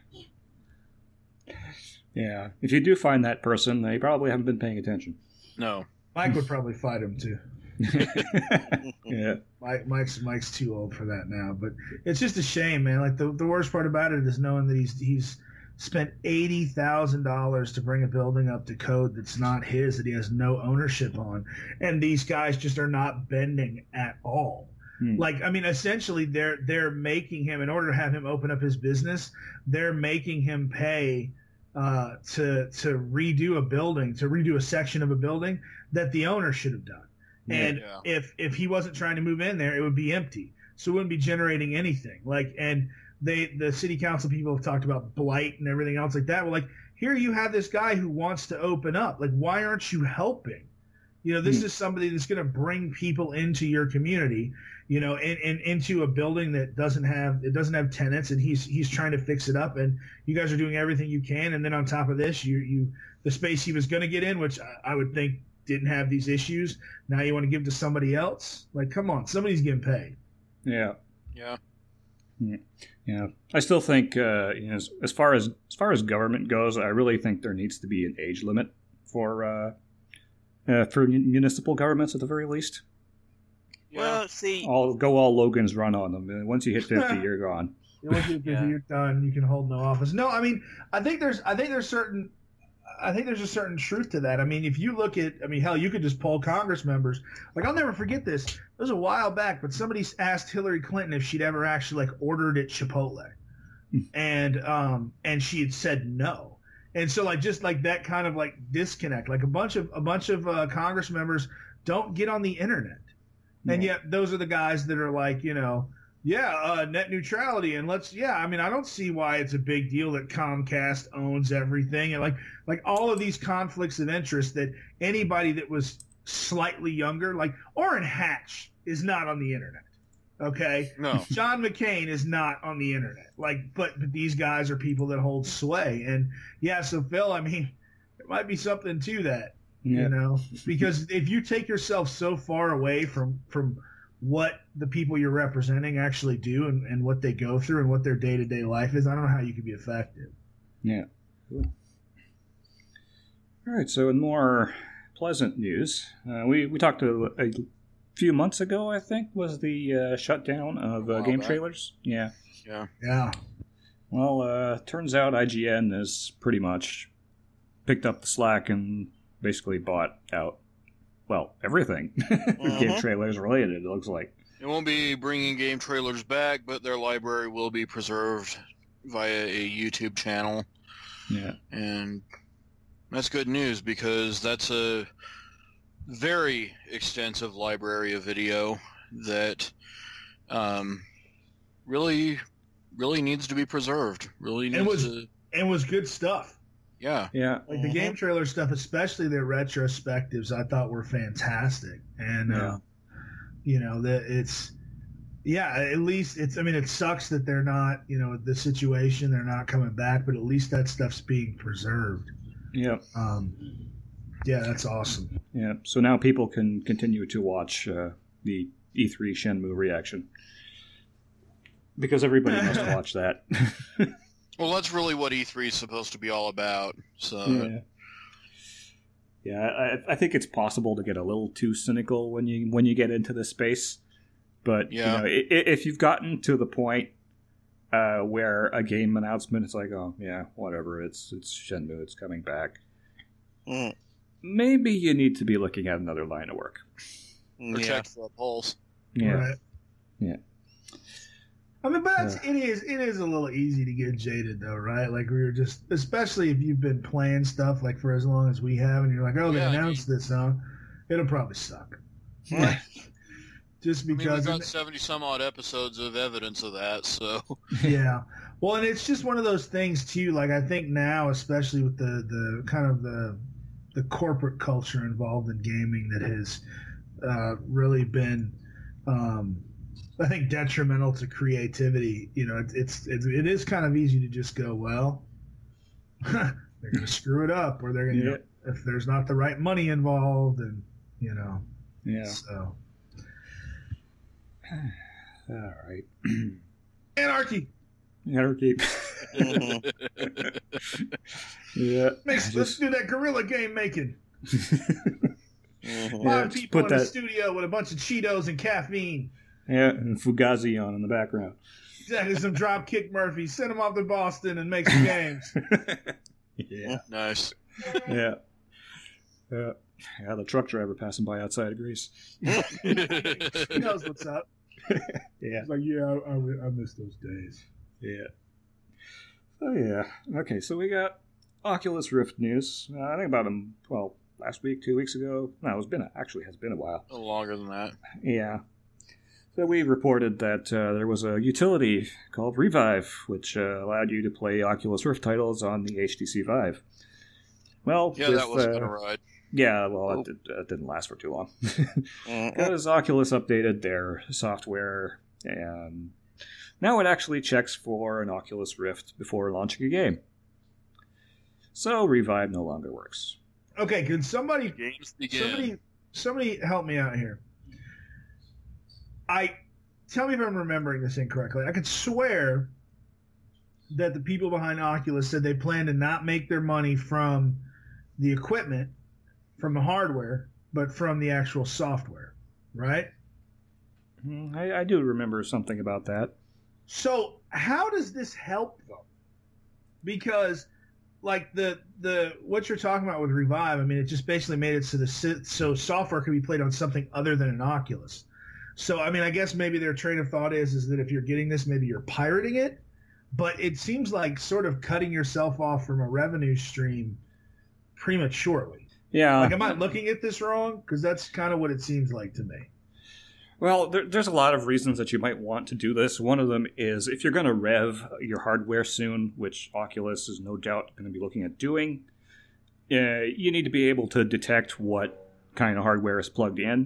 S1: Yeah. If you do find that person, they probably haven't been paying attention.
S2: No.
S5: Mike would probably fight him too.
S1: Yeah.
S5: Mike, Mike's Mike's too old for that now. But it's just a shame, man. Like the, the worst part about it is knowing that he's he's spent eighty thousand dollars to bring a building up to code that's not his, that he has no ownership on, and these guys just are not bending at all.
S1: Hmm.
S5: Like, I mean, essentially, they're they're making him, in order to have him open up his business, they're making him pay uh, to to redo a building, to redo a section of a building that the owner should have done. And
S2: Yeah.
S5: if if he wasn't trying to move in there, it would be empty, so it wouldn't be generating anything. Like, and they the city council people have talked about blight and everything else like that. Well, like, here you have this guy who wants to open up. Like, why aren't you helping? You know, this
S1: Hmm.
S5: is somebody that's going to bring people into your community, you know, and, and into a building that doesn't have it doesn't have tenants, and he's he's trying to fix it up, and you guys are doing everything you can, and then on top of this, you you the space he was going to get in, which I, I would think didn't have these issues, now you want to give to somebody else? Like, come on, somebody's getting paid.
S1: Yeah.
S2: Yeah.
S1: Yeah. I still think, uh, you know, as, as far as as far as government goes, I really think there needs to be an age limit for uh, uh, for municipal governments at the very least.
S2: Yeah.
S3: Well, see,
S1: All go all Logan's Run on them. And once you hit fifty, you're gone.
S5: You know, once you-
S2: Yeah.
S5: you're done, you can hold no office. No, I mean, I think there's, I think there's certain, I think there's a certain truth to that. I mean, if you look at, I mean, hell, you could just poll Congress members. Like, I'll never forget this. It was a while back, but somebody asked Hillary Clinton if she'd ever actually like ordered at Chipotle, and um, and she had said no. And so, like, just like that kind of like disconnect, like a bunch of a bunch of uh, Congress members don't get on the internet. And
S1: Yeah.
S5: yet those are the guys that are like, you know, yeah, uh, net neutrality, and let's, yeah, I mean, I don't see why it's a big deal that Comcast owns everything, and like, like all of these conflicts of interest that anybody that was slightly younger, like Orrin Hatch is not on the internet, okay?
S2: No.
S5: John McCain is not on the internet, like, but, but these guys are people that hold sway, and yeah, so Phil, I mean, there might be something to that.
S1: Yeah.
S5: You know, because if you take yourself so far away from from what the people you're representing actually do, and, and what they go through and what their day-to-day life is, I don't know how you could be effective.
S1: Yeah. Cool. All right. So, in more pleasant news, uh, we we talked a, a few months ago, I think, was the uh, shutdown of uh,
S2: A while
S1: game
S2: back.
S1: trailers. Yeah.
S2: Yeah.
S5: Yeah.
S1: Well, uh, turns out I G N has pretty much picked up the slack and basically bought out, well, everything
S3: Mhm.
S1: game trailers related, it looks like.
S2: It won't be bringing game trailers back, but their library will be preserved via a YouTube channel.
S1: Yeah.
S2: And that's good news, because that's a very extensive library of video that um, really, really needs to be preserved. Really needs
S5: And was-
S2: to,
S5: And was good stuff.
S2: yeah.
S1: Yeah.
S5: Like the
S3: Mhm.
S5: game trailer stuff, especially their retrospectives, I thought were fantastic. And, uh,
S1: Yeah.
S5: you know, that it's, yeah, at least it's, I mean, it sucks that they're not, you know, the situation, they're not coming back, but at least that stuff's being preserved.
S1: Yeah.
S5: Um, yeah, that's awesome.
S1: Yeah. So now people can continue to watch uh, the E three Shenmue reaction. Because everybody must watch that.
S2: Well, that's really what E three is supposed to be all about. So,
S1: Yeah, yeah. I, I think it's possible to get a little too cynical when you when you get into this space, but
S2: Yeah.
S1: you know, i- i- if you've gotten to the point uh, where a game announcement is like, oh yeah, whatever, it's it's Shenmue, it's coming back.
S3: Mm,
S1: Maybe you need to be looking at another line of work.
S2: or
S3: yeah.
S2: check for a pulse.
S1: Yeah,
S5: Right.
S1: Yeah.
S5: I mean, but that's, it is it is a little easy to get jaded though, right? Like we were just, especially if you've been playing stuff like for as long as we have, and you're like, oh, they
S2: Yeah, I
S5: announced this, huh? It'll probably suck.
S3: Yeah.
S5: Just
S2: I mean,
S5: because,
S2: we've got seventy some odd episodes of evidence of that, so
S5: yeah. Well, and it's just one of those things too. Like I think now, especially with the the kind of the the corporate culture involved in gaming, that has uh, really been um, I think detrimental to creativity. You know, it, it's it, it is kind of easy to just go, well, they're going to screw it up, or they're going to,
S1: Yeah.
S5: if there's not the right money involved, and you know,
S1: Yeah.
S5: so
S1: All right.
S5: anarchy.
S1: Anarchy.
S3: Mhm.
S1: Yeah.
S5: Makes,
S1: Just-
S5: let's do that guerrilla game making.
S3: Mhm.
S1: Yeah,
S5: Five
S1: just
S5: people
S1: put
S5: in the
S1: that-
S5: studio with a bunch of Cheetos and caffeine.
S1: Yeah, and Fugazi on in the background.
S5: Exactly, some Dropkick Murphy. Send them off to Boston and make some games.
S1: Yeah.
S2: Nice.
S1: Yeah. Yeah. Yeah, the truck driver passing by outside of Greece.
S5: He knows what's up.
S1: Yeah.
S5: He's like, yeah, I, I, I miss those days.
S1: Yeah. So, yeah. Okay, so we got Oculus Rift news. Uh, I think about, um, well, last week, two weeks ago. No, it's been, a, actually has been a while.
S2: A little longer than that.
S1: Yeah. So we reported that uh, there was a utility called Revive, which uh, allowed you to play Oculus Rift titles on the H T C Vive. Well,
S2: Yeah,
S1: with,
S2: that was
S1: uh,
S2: been a ride.
S1: yeah, well,
S2: Oh.
S1: it, did, it didn't last for too long.
S3: Mhm.
S1: Because Oculus updated their software, and now it actually checks for an Oculus Rift before launching a game. So Revive no longer works.
S5: Okay, can somebody
S2: Games begin.
S5: somebody somebody help me out here? I tell me if I'm remembering this incorrectly. I could swear that the people behind Oculus said they plan to not make their money from the equipment, from the hardware, but from the actual software, right?
S1: Hmm, I, I do remember something about that.
S5: So how does this help them? Because like the the what you're talking about with Revive, I mean, it just basically made it so the si- so software can be played on something other than an Oculus. So I mean, I guess maybe their train of thought is is that if you're getting this, maybe you're pirating it. But it seems like sort of cutting yourself off from a revenue stream prematurely.
S1: Yeah.
S5: Like, am I looking at this wrong? Because that's kind of what it seems like to me.
S1: Well, there, there's a lot of reasons that you might want to do this. One of them is if you're going to rev your hardware soon, which Oculus is no doubt going to be looking at doing, uh, you need to be able to detect what kind of hardware is plugged in.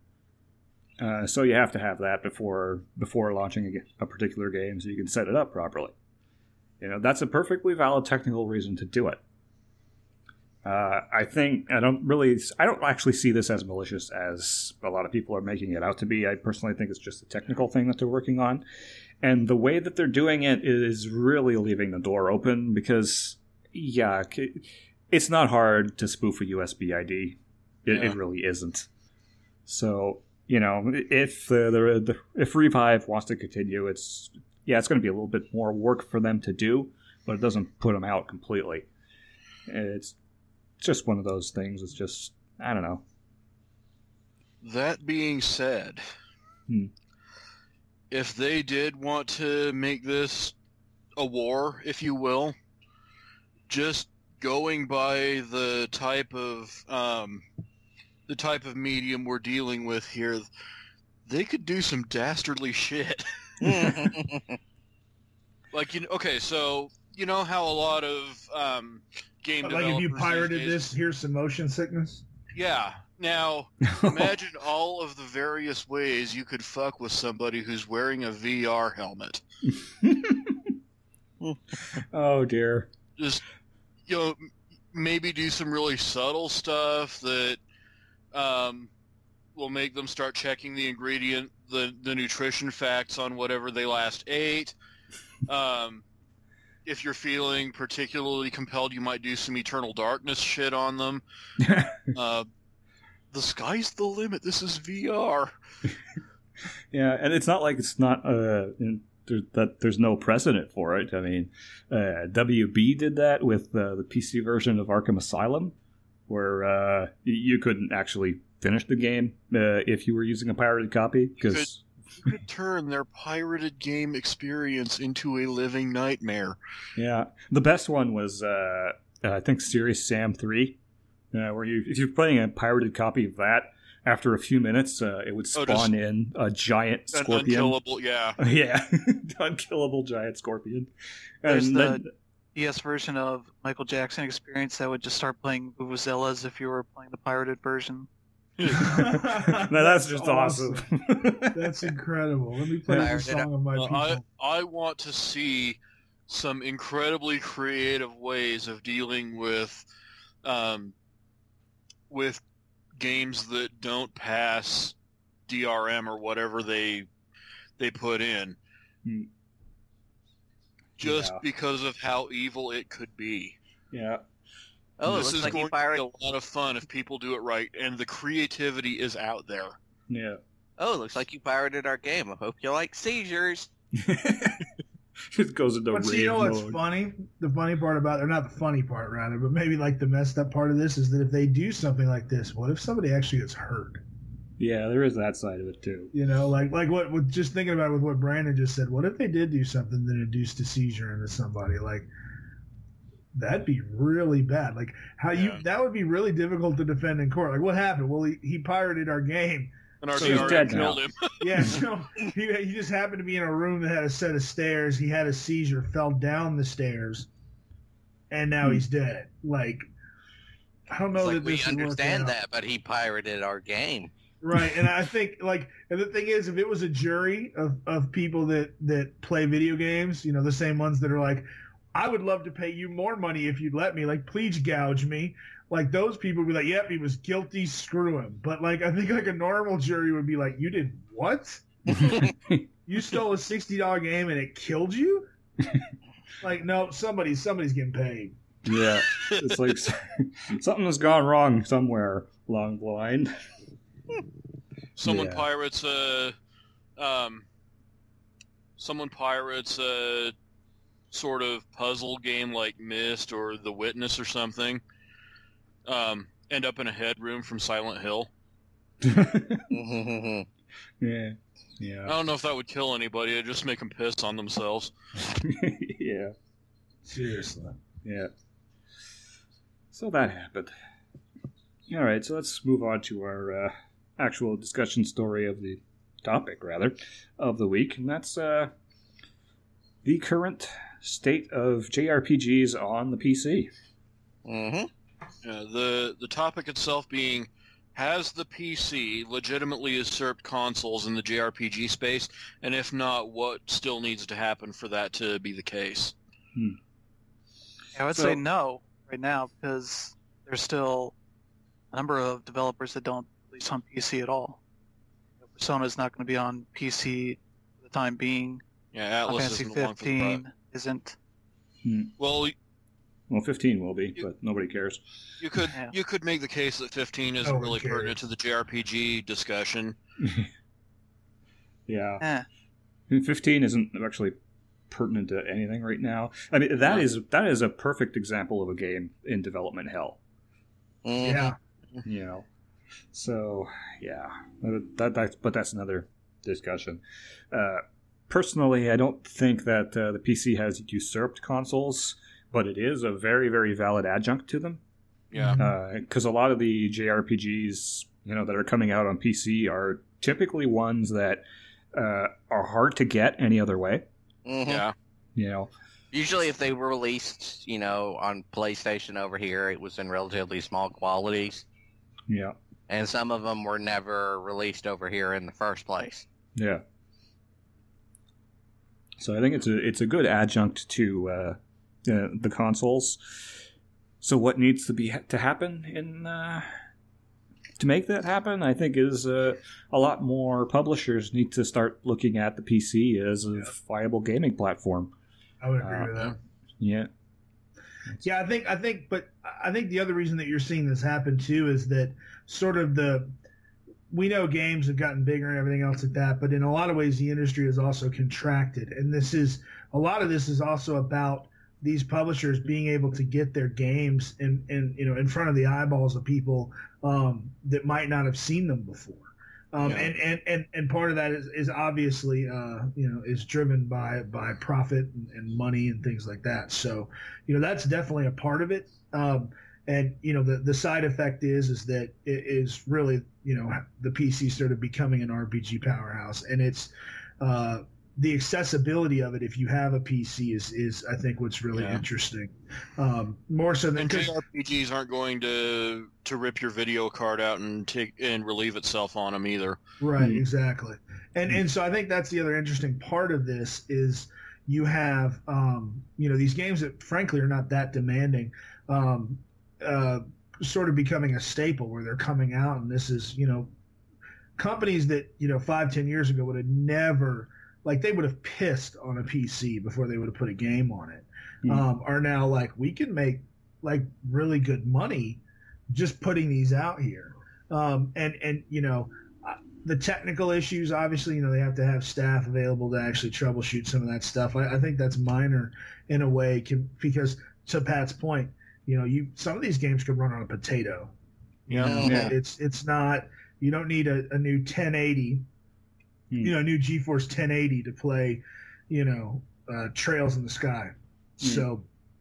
S1: Uh, so you have to have that before before launching a, a particular game, so you can set it up properly. You know, that's a perfectly valid technical reason to do it. Uh, I think I don't really, I don't actually see this as malicious as a lot of people are making it out to be. I personally think it's just a technical thing that they're working on, and the way that they're doing it is really leaving the door open because, yeah, it's not hard to spoof a U S B I D. It,
S2: Yeah.
S1: it really isn't. So, you know, if the, the, the if Revive wants to continue, it's yeah, it's going to be a little bit more work for them to do, but it doesn't put them out completely. It's just one of those things. It's just, I don't know.
S2: That being said,
S1: Hmm.
S2: if they did want to make this a war, if you will, just going by the type of um, the type of medium we're dealing with here, they could do some dastardly shit. Like, you know, okay, so you know how a lot of um, game
S5: Like
S2: developers
S5: if you
S2: these
S5: pirated
S2: days-
S5: this, here's some motion sickness.
S2: Yeah. Now, imagine all of the various ways you could fuck with somebody who's wearing a V R helmet.
S1: Oh dear.
S2: Just, you know, m- maybe do some really subtle stuff that um, will make them start checking the ingredient, the, the nutrition facts on whatever they last ate. Um, if you're feeling particularly compelled, you might do some Eternal Darkness shit on them. Uh, the sky's the limit. This is V R.
S1: Yeah, and it's not like it's not uh in, there, that there's no precedent for it. I mean, uh, W B did that with uh, the P C version of Arkham Asylum, where uh, you couldn't actually finish the game uh, if you were using a pirated copy because.
S2: You could turn their pirated game experience into a living nightmare.
S1: Yeah, the best one was uh, I think Serious Sam three, uh, where you if you're playing a pirated copy of that, after a few minutes, uh, it would
S2: Oh,
S1: spawn
S2: just-
S1: in a giant
S2: An
S1: scorpion.
S2: unkillable, yeah.
S1: Yeah, unkillable giant scorpion.
S4: There's
S1: And
S4: the
S1: then,
S4: D S version of Michael Jackson Experience that would just start playing Vuvuzelas if you were playing the pirated version.
S1: Now that's just awesome.
S5: That's incredible. Let me play
S3: Yeah.
S5: the song of my
S2: Uh,
S5: people.
S2: I I want to see some incredibly creative ways of dealing with um, with games that don't pass D R M or whatever they they put in,
S1: Hmm.
S2: just
S1: Yeah.
S2: because of how evil it could be.
S1: Yeah.
S3: Oh, it
S2: this
S3: looks
S2: is
S3: like
S2: going
S3: you
S2: to
S3: fired.
S2: be a lot of fun if people do it right, and the creativity is out there.
S1: Yeah.
S3: Oh, it looks like you pirated our game. I hope you like seizures.
S1: It goes into
S5: But
S1: rage
S5: see, you know what's
S1: mode.
S5: funny? The funny part about, or not the funny part, rather, but maybe like the messed up part of this is that if they do something like this, what if somebody actually gets hurt?
S1: Yeah, there is that side of it too.
S5: You know, like like what? With just thinking about it with what Brandon just said, what if they did do something that induced a seizure into somebody? Like that'd be really bad. Like how you
S2: Yeah.
S5: that would be really difficult to defend in court. Like what happened? Well, he, he pirated our game.
S2: And our
S1: So he's
S2: D R M
S1: dead
S2: killed
S1: now.
S2: him.
S5: Yeah, so he, he just happened to be in a room that had a set of stairs. He had a seizure, fell down the stairs, and now
S1: Hmm.
S5: he's dead. Like, I don't know
S3: It's
S5: that
S3: like we
S5: this would work
S3: understand
S5: out.
S3: that, but he pirated our game.
S5: Right, and I think like, and the thing is, if it was a jury of, of people that that play video games, you know, the same ones that are like, I would love to pay you more money if you'd let me, like, please gouge me. Like those people would be like, yep, he was guilty, screw him. But like, I think like a normal jury would be like, you did what? You stole a sixty dollar game and it killed you? Like, no, somebody somebody's getting paid.
S1: Yeah. It's like something has gone wrong somewhere along the line.
S2: Someone
S1: Yeah.
S2: pirates a, um, someone pirates a sort of puzzle game like Myst or The Witness or something. Um, end up in a headroom from Silent Hill.
S1: Yeah.
S2: I
S1: Yeah.
S2: don't know if that would kill anybody. It'd just make them piss on themselves.
S1: Yeah.
S5: Seriously.
S1: Yeah. So that happened. All right, so let's move on to our uh, actual discussion story of the topic, rather, of the week, and that's uh, the current state of J R P Gs on the P C.
S3: Mm-hmm.
S2: Uh, the the topic itself being, has the P C legitimately usurped consoles in the J R P G space, and if not, what still needs to happen for that to be the case?
S4: I would
S1: So-
S4: say no right now because there's still a number of developers that don't release on P C at all. Persona's not going to be on P C for the time being.
S2: Yeah,
S4: Final
S2: Atlas
S4: Fantasy
S2: isn't along for the ride.
S4: fifteen isn't.
S2: Well,
S1: Well, fifteen will be, but nobody cares.
S2: you could
S4: Yeah.
S2: you could make the case that fifteen isn't
S5: Nobody
S2: really
S5: cares.
S2: pertinent to the J R P G discussion.
S1: Yeah.
S4: Eh.
S1: fifteen isn't actually pertinent to anything right now. I mean, that
S2: No.
S1: is that is a perfect example of a game in development hell.
S3: Mm-hmm.
S5: Yeah.
S1: You know, so yeah, that, that but that's another discussion. Uh, personally, I don't think that uh, the P C has usurped consoles, but it is a very very valid adjunct to them.
S2: Yeah.
S1: Because a lot of the J R P Gs, you know, that are coming out on P C are typically ones that uh, are hard to get any other way.
S3: Mm-hmm.
S2: Yeah.
S1: You know,
S3: Usually, if they were released, you know, on PlayStation over here, it was in relatively small qualities,
S1: yeah,
S3: and some of them were never released over here in the first place.
S1: yeah. So I think it's a it's a good adjunct to uh, uh, the consoles. So what needs to be to happen in uh, to make that happen? I think is uh, a lot more publishers need to start looking at the P C as a viable gaming platform.
S5: I would agree
S1: Uh,
S5: with that.
S1: Yeah,
S5: Yeah, I think I think, but I think the other reason that you're seeing this happen too is that sort of the we know games have gotten bigger and everything else like that, but in a lot of ways the industry has also contracted, and this is a lot of this is also about these publishers being able to get their games in, in you know in front of the eyeballs of people um, that might not have seen them before. Um,
S2: Yeah.
S5: and, and, and, and part of that is, is obviously, uh, you know, is driven by, by profit and, and money and things like that. So, you know, that's definitely a part of it. Um, and, you know, the, the side effect is, is that it is really, you know, the P C started becoming an R P G powerhouse, and it's, uh, the accessibility of it, if you have a P C, is is I think what's really
S2: Yeah.
S5: interesting. Um, more so than
S2: And
S5: because
S2: J R P Gs aren't going to to rip your video card out and take and relieve itself on them either.
S5: right,
S1: Mm.
S5: exactly. And and so I think that's the other interesting part of this is you have um, you know these games that frankly are not that demanding, um, uh, sort of becoming a staple where they're coming out, and this is you know companies that you know five ten years ago would have never. Like they would have pissed on a P C before they would have put a game on it.
S1: Mm.
S5: Um, are now like we can make like really good money just putting these out here. Um, and and you know uh, the technical issues, obviously, you know they have to have staff available to actually troubleshoot some of that stuff. I, I think that's minor in a way can, because to Pat's point, you know you some of these games could run on a potato. You know,
S1: Yeah.
S5: it's it's not you don't need a, a new ten eighty. You know, new GeForce ten eighty to play, you know, uh, Trails in the Sky.
S1: Mm.
S5: So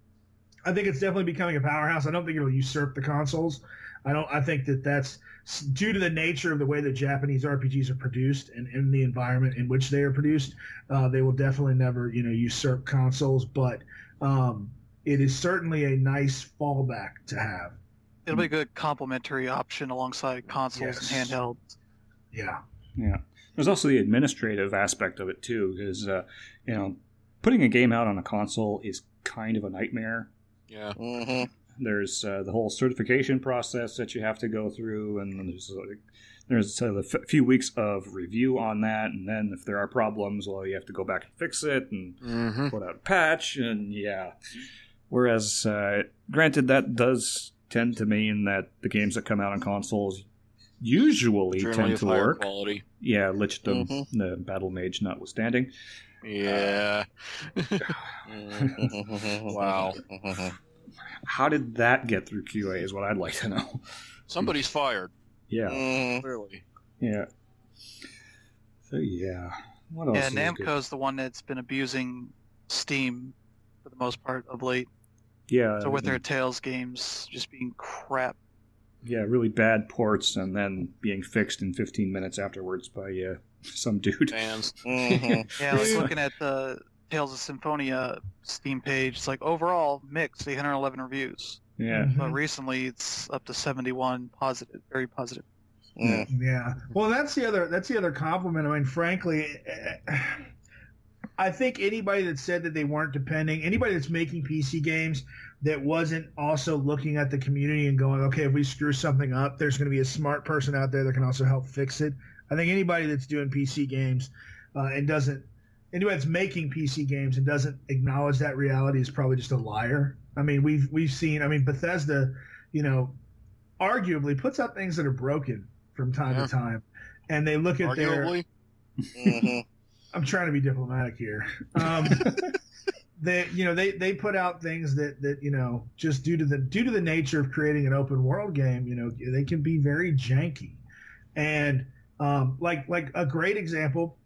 S5: I think it's definitely becoming a powerhouse. I don't think it'll usurp the consoles. I don't. I think that that's due to the nature of the way that Japanese R P Gs are produced and in the environment in which they are produced. Uh, they will definitely never, you know, usurp consoles. But um, it is certainly a nice fallback to have.
S4: It'll be a good complementary option alongside consoles
S5: Yes.
S4: and handhelds.
S5: Yeah.
S1: Yeah. There's also the administrative aspect of it, too, because, uh, you know, putting a game out on a console is kind of a nightmare.
S2: Yeah.
S3: Mm-hmm.
S1: There's uh, the whole certification process that you have to go through, and then there's, uh, there's uh, the f- few weeks of review on that, and then if there are problems, well, you have to go back and fix it and
S2: Mm-hmm.
S1: put out a patch, and yeah. Whereas, uh, granted, that does tend to mean that the games that come out on consoles usually
S2: Generally
S1: tend
S2: of
S1: to
S2: higher
S1: work.
S2: quality.
S1: Yeah, Lichdom,
S3: Mhm.
S1: the Battle Mage notwithstanding.
S2: Yeah. Wow.
S1: How did that get through Q A is what I'd like to know.
S2: Somebody's fired.
S1: Yeah,
S3: Mhm.
S2: Clearly.
S1: yeah. So, yeah. What else
S4: Yeah,
S1: is good?
S4: Namco's the one that's been abusing Steam for the most part of late.
S1: Yeah,
S4: So with their Tales games just being crap.
S1: yeah, really bad ports and then being fixed in fifteen minutes afterwards by uh, some dude.
S2: Fans.
S3: Mhm.
S4: Yeah, I was looking at the Tales of Symphonia Steam page. It's like overall mixed, eight hundred eleven reviews.
S1: Yeah,
S5: Mhm.
S4: But recently it's up to seventy-one positive, very positive.
S3: Mm.
S5: Yeah. Well, that's the other that's the other compliment. I mean, frankly, eh, I think anybody that said that they weren't depending, anybody that's making P C games that wasn't also looking at the community and going, okay, if we screw something up, there's going to be a smart person out there that can also help fix it. I think anybody that's doing P C games uh, and doesn't, anybody that's making P C games and doesn't acknowledge that reality is probably just a liar. I mean, we've we've seen. I mean, Bethesda, you know, arguably puts out things that are broken from time
S2: Yeah.
S5: to time, and they look at their.
S2: Arguably.
S3: Mhm.
S5: I'm trying to be diplomatic here. Um, they, you know, they, they put out things that, that you know, just due to the due to the nature of creating an open world game, you know, they can be very janky, and um, like like a great example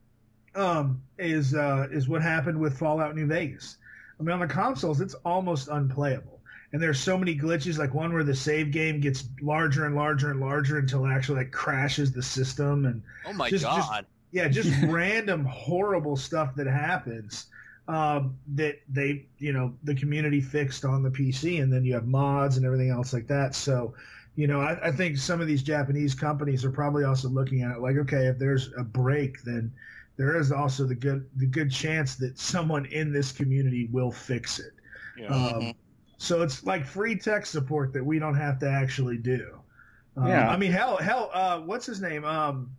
S5: um, is uh, is what happened with Fallout New Vegas. I mean, on the consoles, it's almost unplayable. And there's so many glitches, like one where the save game gets larger and larger and larger until it actually like crashes the system, and
S2: Oh my
S5: Just- just-
S2: god.
S5: yeah, just random horrible stuff that happens um, that they, you know, the community fixed on the P C, and then you have mods and everything else like that. So, you know, I, I think some of these Japanese companies are probably also looking at it like, okay, if there's a break, then there is also the good the good chance that someone in this community will fix it.
S2: Yeah.
S5: Um, so it's like free tech support that we don't have to actually do. Um,
S1: Yeah.
S5: I mean, hell, hell, uh, what's his name? Um,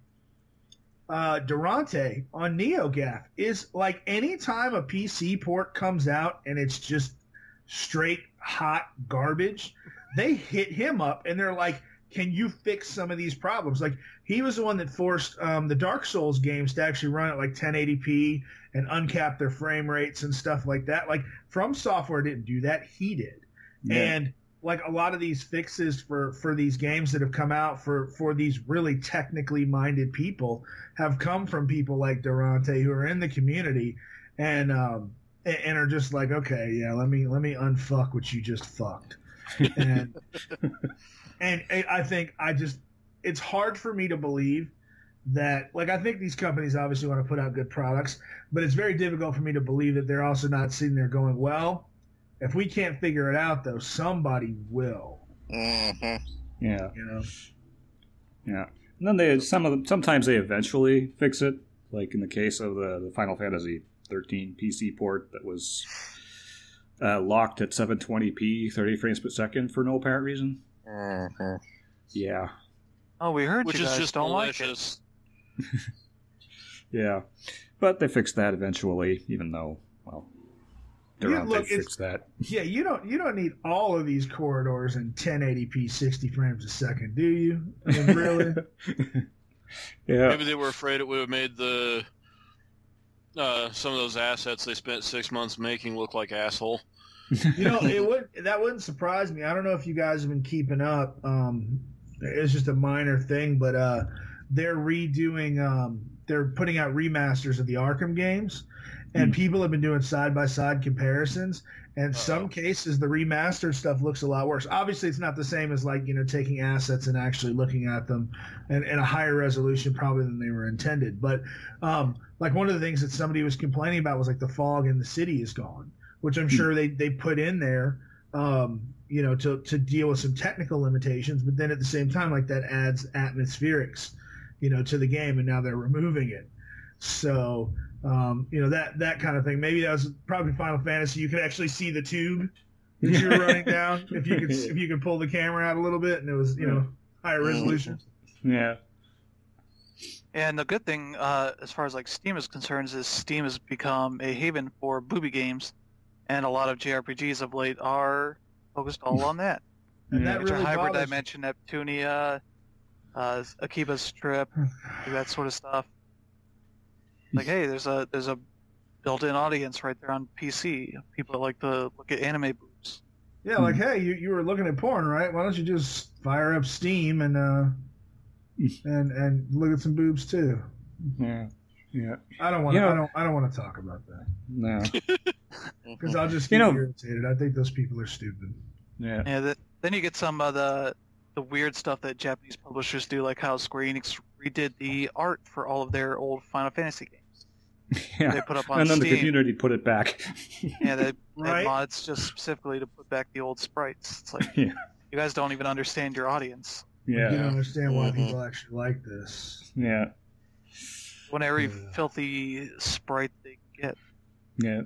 S5: uh, Durante on NeoGAF is like anytime a P C port comes out and it's just straight hot garbage, they hit him up and they're like, can you fix some of these problems? Like he was the one that forced um, the Dark Souls games to actually run at like ten eighty p and uncap their frame rates and stuff like that. Like From Software didn't do that. He did.
S1: Yeah.
S5: And like a lot of these fixes for, for these games that have come out for, for these really technically minded people have come from people like Durante who are in the community and um and, and are just like, okay, yeah, let me let me unfuck what you just fucked. And and I think I just it's hard for me to believe that, like, I think these companies obviously want to put out good products, but it's very difficult for me to believe that they're also not sitting there going, well, if we can't figure it out, though, somebody will.
S3: Mm-hmm.
S1: Yeah.
S5: You know?
S1: Yeah. And then they some of them sometimes they eventually fix it, like in the case of the, the Final Fantasy thirteen P C port that was uh, locked at seven twenty p, thirty frames per second for no apparent reason.
S3: Mm-hmm.
S1: Yeah.
S4: Oh, we heard
S2: Which
S4: you
S2: is
S4: guys
S2: just
S4: don't
S2: malicious.
S4: like it.
S1: Yeah. But they fixed that eventually, even though, well, they're
S5: Yeah,
S1: on
S5: look,
S1: to fix that.
S5: Yeah, you don't you don't need all of these corridors in ten eighty p, sixty frames a second, do you? I mean, really?
S1: Yeah.
S2: Maybe they were afraid it would have made the uh, some of those assets they spent six months making look like asshole.
S5: You know, it would that wouldn't surprise me. I don't know if you guys have been keeping up. Um, it's just a minor thing, but uh, they're redoing. Um, they're putting out remasters of the Arkham games, and
S1: Mm.
S5: people have been doing side by side comparisons. And in
S2: Uh-oh.
S5: some cases, the remastered stuff looks a lot worse. Obviously, it's not the same as like you know taking assets and actually looking at them in, in a higher resolution probably than they were intended. But um, like one of the things that somebody was complaining about was like the fog in the city is gone, which I'm sure they, they put in there, um, you know, to, to deal with some technical limitations. But then at the same time, like that adds atmospherics, you know, to the game, and now they're removing it. So, um, you know, that that kind of thing. Maybe that was probably Final Fantasy. You could actually see the tube that you were running down if you could if you could pull the camera out a little bit, and it was you know higher resolution.
S1: Yeah.
S4: And the good thing, uh, as far as like Steam is concerned, is Steam has become a haven for booby games, and a lot of J R P Gs of late are focused all on that.
S5: And
S1: Yeah.
S5: that
S4: Which are
S5: really
S4: Hybrid
S5: bothers me.
S4: Dimension, Neptunia, uh, Akiba's Strip, that sort of stuff. Like, hey, there's a there's a built-in audience right there on P C. People that like to look at anime boobs.
S5: Yeah, like hey, you, you were looking at porn, right? Why don't you just fire up Steam and uh, and and look at some boobs too?
S1: Yeah. Yeah.
S5: I don't want.
S1: You know-
S5: I don't. I don't want to talk about that
S1: No.
S5: because I'll just
S1: You
S5: get
S1: know-
S5: irritated. I think those people are stupid.
S1: Yeah.
S4: Yeah, that, then you get some of the the weird stuff that Japanese publishers do, like how Square Enix redid the art for all of their old Final Fantasy games.
S1: Yeah.
S4: They put up on
S1: And then
S4: Steam.
S1: the community put it back.
S4: Yeah, they
S5: Right.
S4: had mods just specifically to put back the old sprites. It's like
S1: Yeah.
S4: you guys don't even understand your audience.
S5: You don't
S1: Yeah.
S5: understand why
S3: Mhm.
S5: people actually like this.
S1: Yeah.
S4: Want every
S5: Yeah.
S4: filthy sprite they get.
S1: Yeah.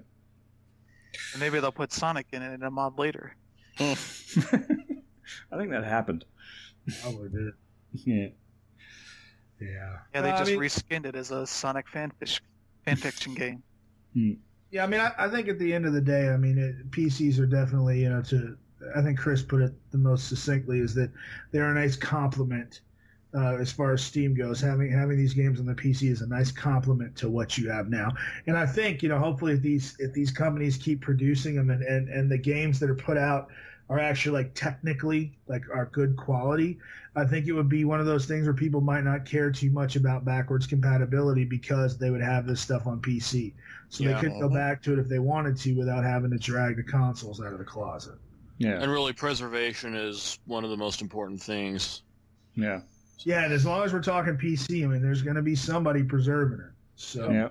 S4: And maybe they'll put Sonic in it in a mod later.
S1: I think that happened.
S5: Probably did.
S1: Yeah. Yeah.
S4: Yeah, they
S5: Uh, I
S4: just
S5: mean-
S4: reskinned it as a Sonic fanfic fanfiction game.
S5: Yeah, I mean, I, I think at the end of the day, I mean, it, P Cs are definitely, you know, to I think Chris put it the most succinctly is that they're a nice complement uh, as far as Steam goes. Having having these games on the P C is a nice complement to what you have now. And I think, you know, hopefully if these if these companies keep producing them and, and, and the games that are put out are actually like technically like are good quality, I think it would be one of those things where people might not care too much about backwards compatibility because they would have this stuff on P C. So
S2: Yeah.
S5: they could go back to it if they wanted to without having to drag the consoles out of the closet.
S1: Yeah.
S2: And really, preservation is one of the most important things.
S1: Yeah.
S5: Yeah, and as long as we're talking P C, I mean, there's going to be somebody preserving it. So
S1: Yeah.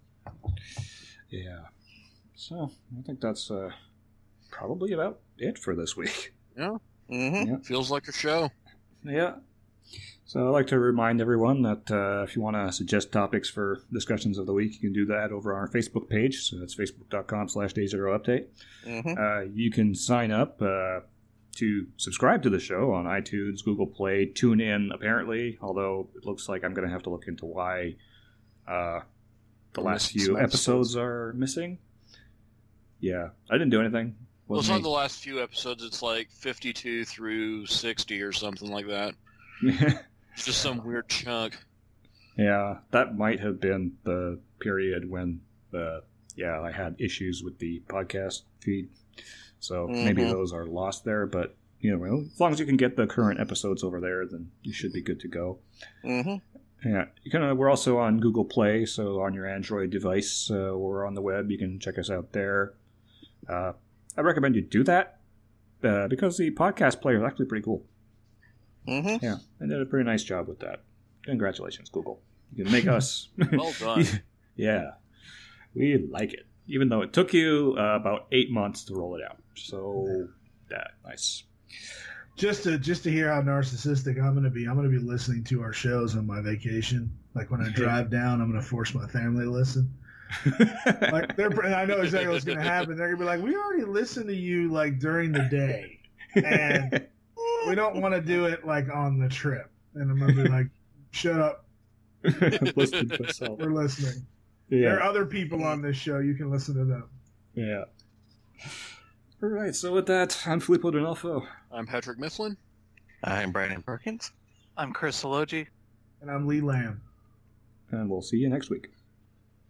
S1: Yeah. So I think that's uh, probably about it for this week.
S2: Yeah,
S3: Mm-hmm.
S2: feels like a show.
S1: Yeah. So I'd like to remind everyone that uh, if you want to suggest topics for discussions of the week, you can do that over on our Facebook page. So that's facebook.com slash day zero update.
S3: Mm-hmm.
S1: Uh, you can sign up uh, to subscribe to the show on iTunes, Google Play, TuneIn, apparently, although it looks like I'm going to have to look into why uh, the
S2: We're
S1: last
S2: missing
S1: few
S2: some
S1: episodes
S2: episodes.
S1: are missing. Yeah, I didn't do anything.
S2: Well, it's
S1: Wasn't
S2: not the last few episodes. It's like fifty-two through sixty or something like that.
S1: me.
S2: It's just some weird chunk.
S1: Yeah, that might have been the period when, uh, yeah, I had issues with the podcast feed. So maybe
S3: Mhm.
S1: those are lost there, but you know, well, as long as you can get the current episodes over there, then you should be good to go.
S3: Mm-hmm.
S1: Yeah, you can. Uh, we're also on Google Play, so on your Android device, uh, we're on the web. You can check us out there. Uh, I recommend you do that uh, because the podcast player is actually pretty cool.
S3: Mm-hmm.
S1: Yeah, they did a pretty nice job with that. Congratulations, Google. You can make us.
S2: Well done.
S1: Yeah, we like it, even though it took you uh, about eight months to roll it out. So, yeah, nice.
S5: Just to just to hear how narcissistic I'm gonna be, I'm gonna be listening to our shows on my vacation. Like when I drive down, I'm gonna force my family to listen. Like they're, and I know exactly what's gonna happen. They're gonna be like, "We already listened to you like during the day, and we don't want to do it like on the trip." And I'm gonna be like, "Shut up,
S1: Listening to myself.
S5: we're listening.
S1: Yeah.
S5: There are other people on this show. You can listen to them."
S1: Yeah. All right, so with that, I'm Filippo D'Onofrio.
S2: I'm Patrick Mifflin.
S3: I'm Brandon Perkins.
S4: I'm Chris Sologi.
S5: And I'm Lee Lamb.
S1: And we'll see you next week.